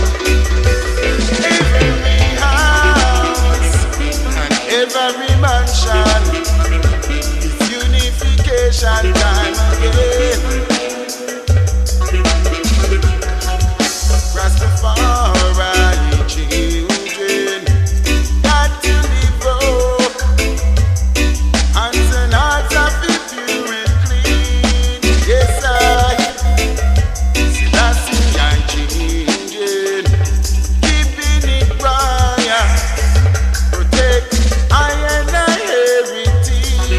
Every house and every mansion is unification time again. Rastafari children got to devote hands and hearts of the pure and clean. Yes, I Selassie I children keeping it royal, protect I and I heritage.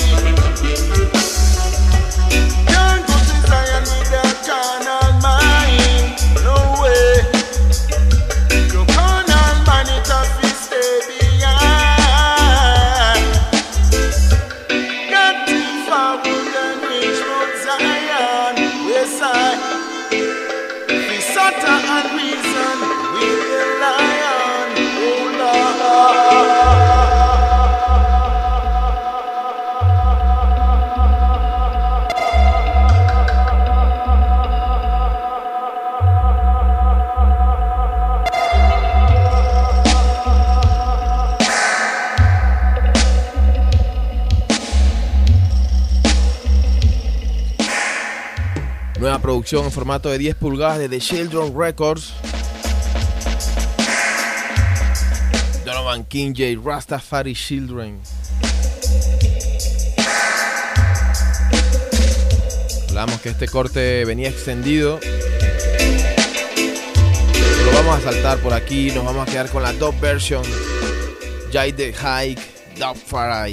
Don't go to Zion with a carnal mind. No way. Your carnal man it off is stay behind. Not too far would and reach Mount Zion. West side. We Sata and reason with the lion. Oh Lord. Nueva producción en formato de diez pulgadas de The Children Records. Donovan King J, Rastafari Children. Hablamos que este corte venía extendido. Lo vamos a saltar por aquí. Nos vamos a quedar con la dub version. Jai the Hike, Dub Farai.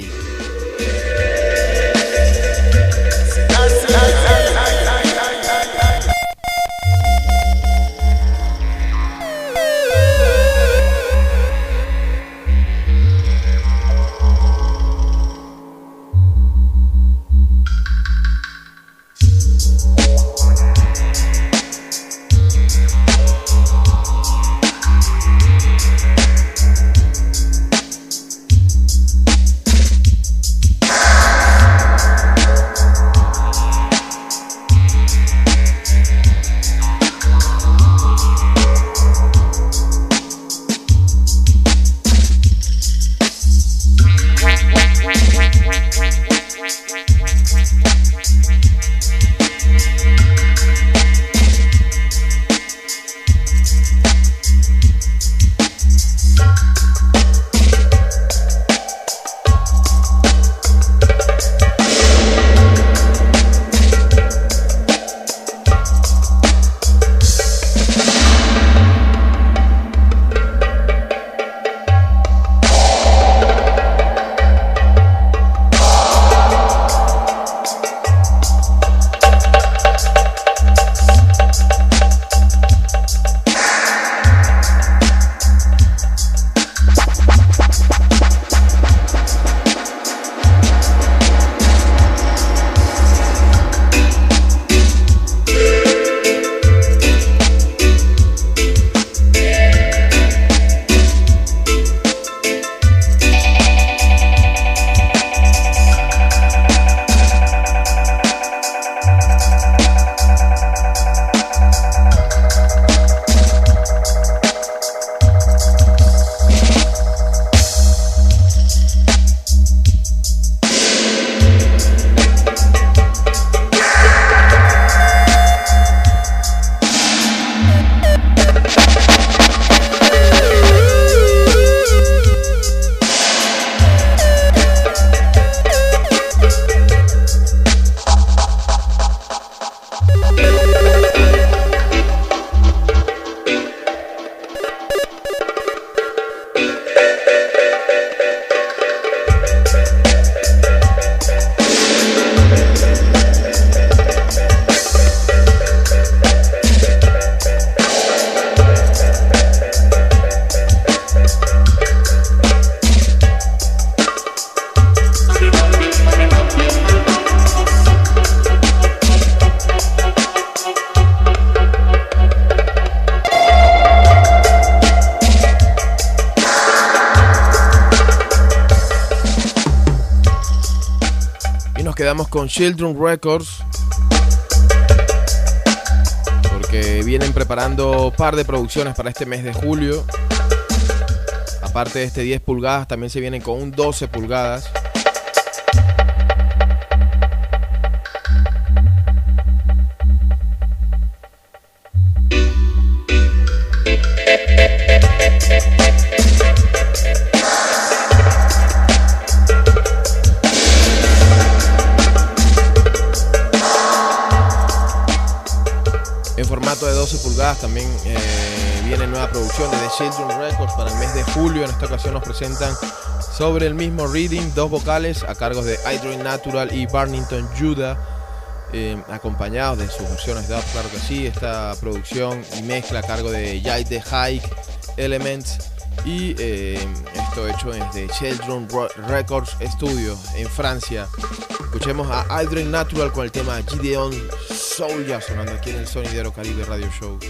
quedamos con Children Records porque vienen preparando un par de producciones para este mes de julio. Aparte de este diez pulgadas, también se vienen con un doce pulgadas. De doce pulgadas también eh, viene nueva producción de The Children Records para el mes de julio. En esta ocasión nos presentan sobre el mismo Reading dos vocales a cargos de Adrian Natural y Barnington Judah, eh, acompañados de sus versiones dub, claro que sí. Esta producción y mezcla a cargo de Jai de Hike Elements y eh, esto hecho desde Children Records Studio en Francia. Escuchemos a Adrian Natural con el tema Gideon Soldier sonando aquí en el Sonidero Caribe Radio Show.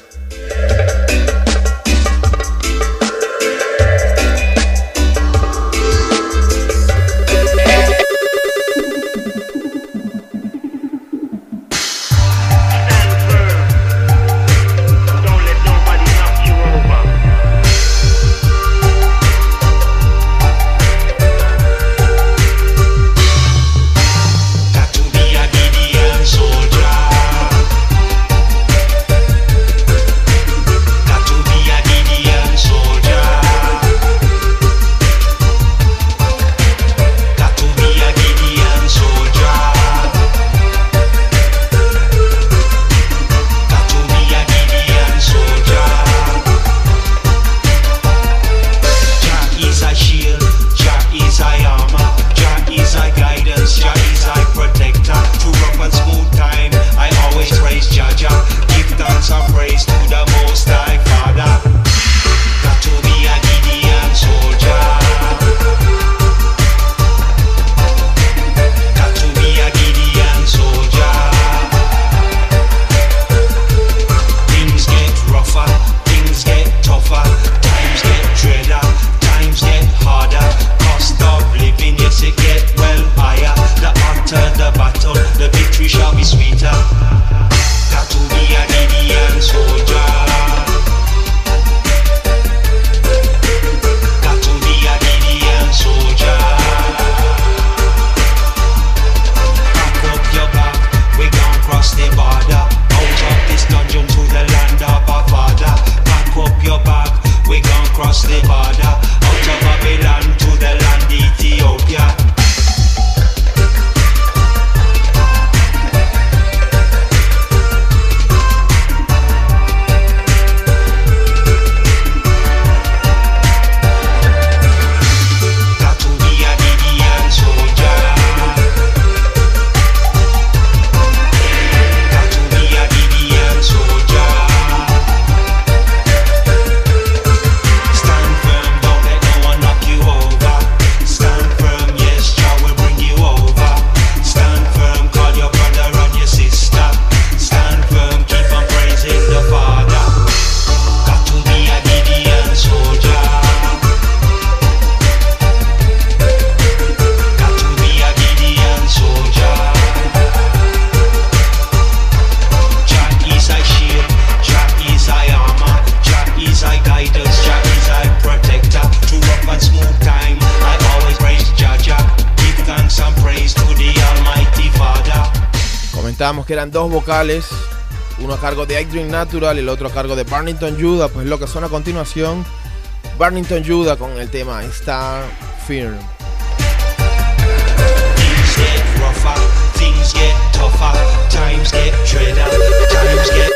Que eran dos vocales, uno a cargo de Adrian Natural y el otro a cargo de Barnington Judah. Pues lo que suena a continuación, Barnington Judah con el tema Star Firm. Things get rougher, things get tougher, times get dreader, times get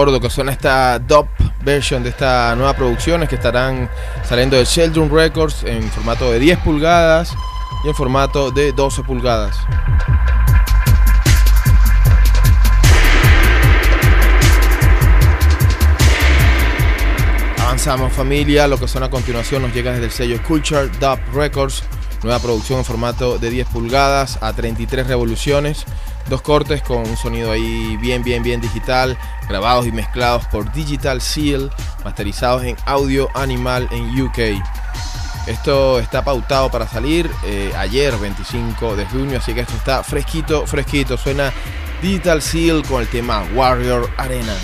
bordo que suena esta dub version de esta nueva producción, es que estarán saliendo de Sheldon Records en formato de diez pulgadas y en formato de doce pulgadas. Avanzamos, familia. Lo que suena a continuación nos llega desde el sello Culture Dub Records, nueva producción en formato de diez pulgadas a treinta y tres revoluciones, dos cortes con un sonido ahí bien bien bien digital, grabados y mezclados por Digital Seal, masterizados en Audio Animal en U K. Esto está pautado para salir eh, ayer veinticinco de junio, así que esto está fresquito, fresquito. Suena Digital Seal con el tema Warrior Arena.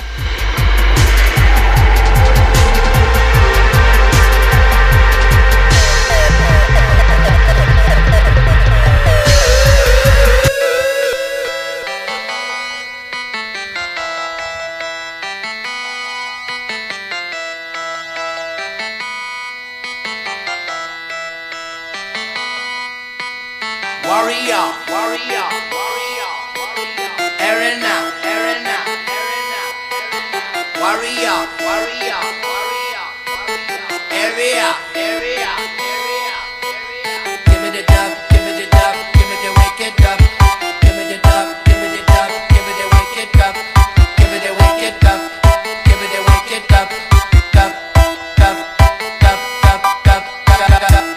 Warrior, warrior, warrior, arena, arena, arena, warrior, warrior, warrior, area, area, area, give me the dub, give me the dub, give me the wicked dub, give me the dub, give me the dub, give me the wicked dub, give me the wicked dub, give me the wicked dub, dub, dub, dub, dub, dub, dub, dub.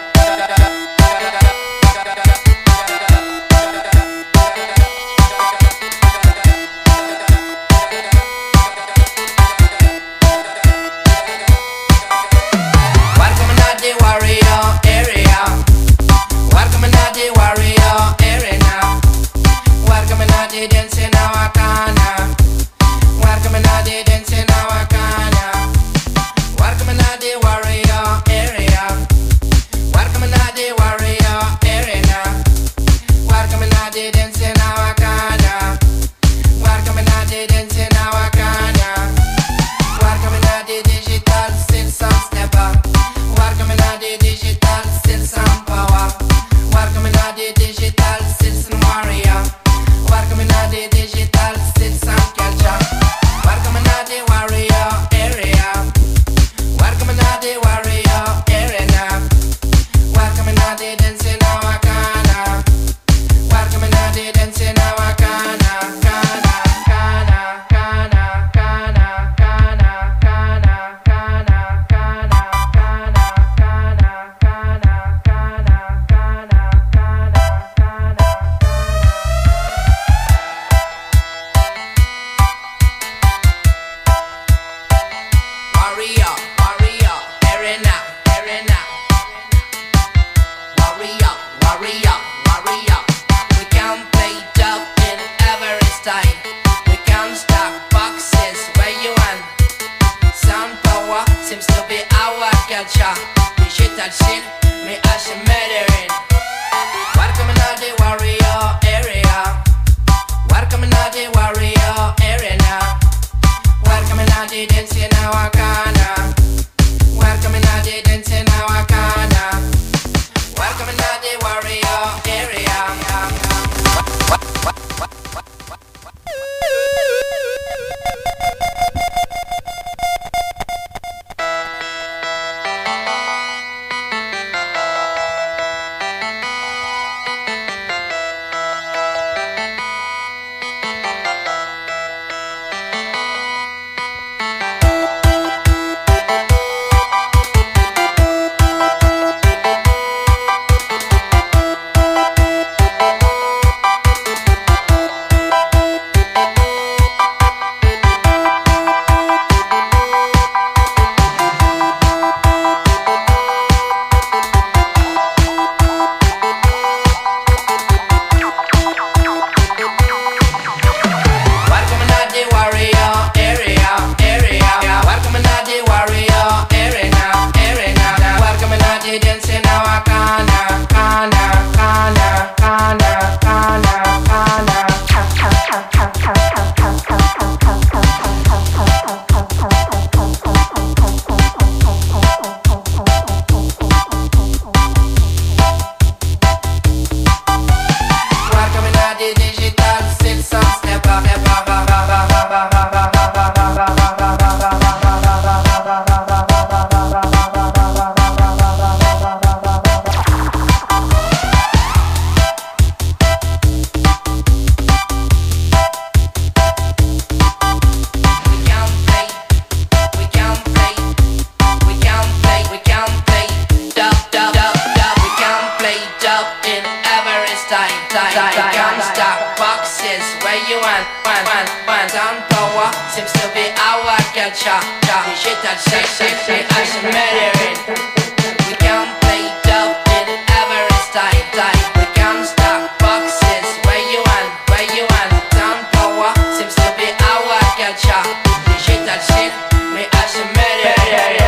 style. Can't stop boxes. Where you want, want, want, want. Sound power seems to be our culture. The shit that sex, sex, sex, I should murder it. We can't play dub in every style, style. We can't stop boxes. Where you want, where you want. Sound power seems to be our culture. The shit that shit, me I should murder it.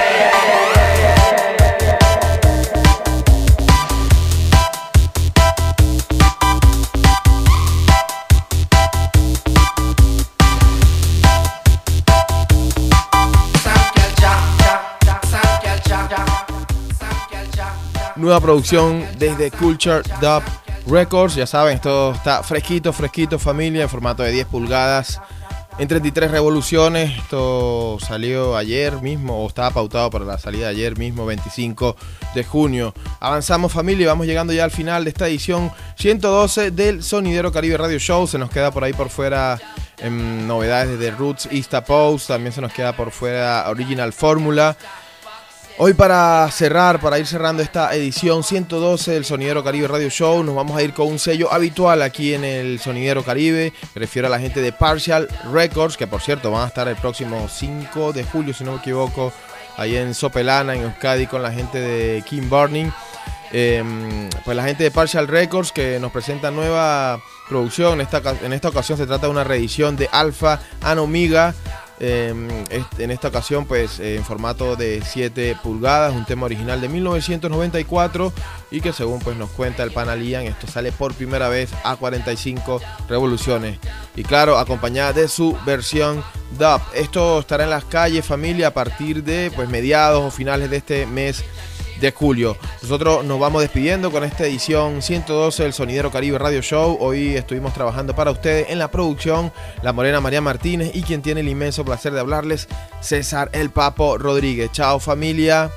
Nueva producción desde Culture Dub Records. Ya saben, esto está fresquito, fresquito, familia, en formato de diez pulgadas, en treinta y tres revoluciones. Esto salió ayer mismo, o estaba pautado para la salida de ayer mismo, veinticinco de junio. Avanzamos, familia, y vamos llegando ya al final de esta edición ciento doce del Sonidero Caribe Radio Show. Se nos queda por ahí por fuera en novedades de Roots East Post. También se nos queda por fuera Original Fórmula. Hoy, para cerrar, para ir cerrando esta edición ciento doce del Sonidero Caribe Radio Show, nos vamos a ir con un sello habitual aquí en el Sonidero Caribe. Me refiero a la gente de Partial Records, que por cierto van a estar el próximo cinco de julio, si no me equivoco, ahí en Sopelana, en Euskadi, con la gente de King Burning. Eh, pues la gente de Partial Records, que nos presenta nueva producción. En esta, en esta ocasión se trata de una reedición de Alpha and Omega. Eh, en esta ocasión pues eh, en formato de siete pulgadas, un tema original de mil novecientos noventa y cuatro y que, según pues nos cuenta el pana Lian, esto sale por primera vez a cuarenta y cinco revoluciones y, claro, acompañada de su versión dub. Esto estará en las calles, familia, a partir de pues mediados o finales de este mes de julio. Nosotros nos vamos despidiendo con esta edición ciento doce del Sonidero Caribe Radio Show. Hoy estuvimos trabajando para ustedes en la producción la morena María Martínez, y quien tiene el inmenso placer de hablarles, César el Papo Rodríguez. Chao, familia.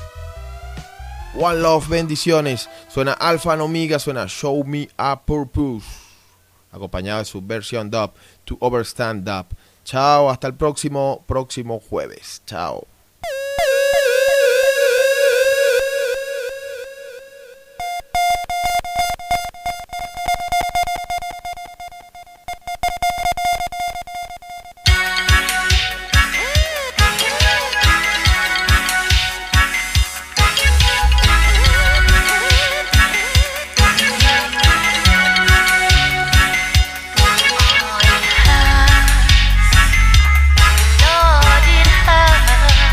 One Love, bendiciones. Suena Alpha and Omega, suena Show Me a Purpose, acompañado de su versión dub, To Overstand Dub. Chao, hasta el próximo próximo jueves. Chao. Lord, it hurts.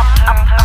up, up, up.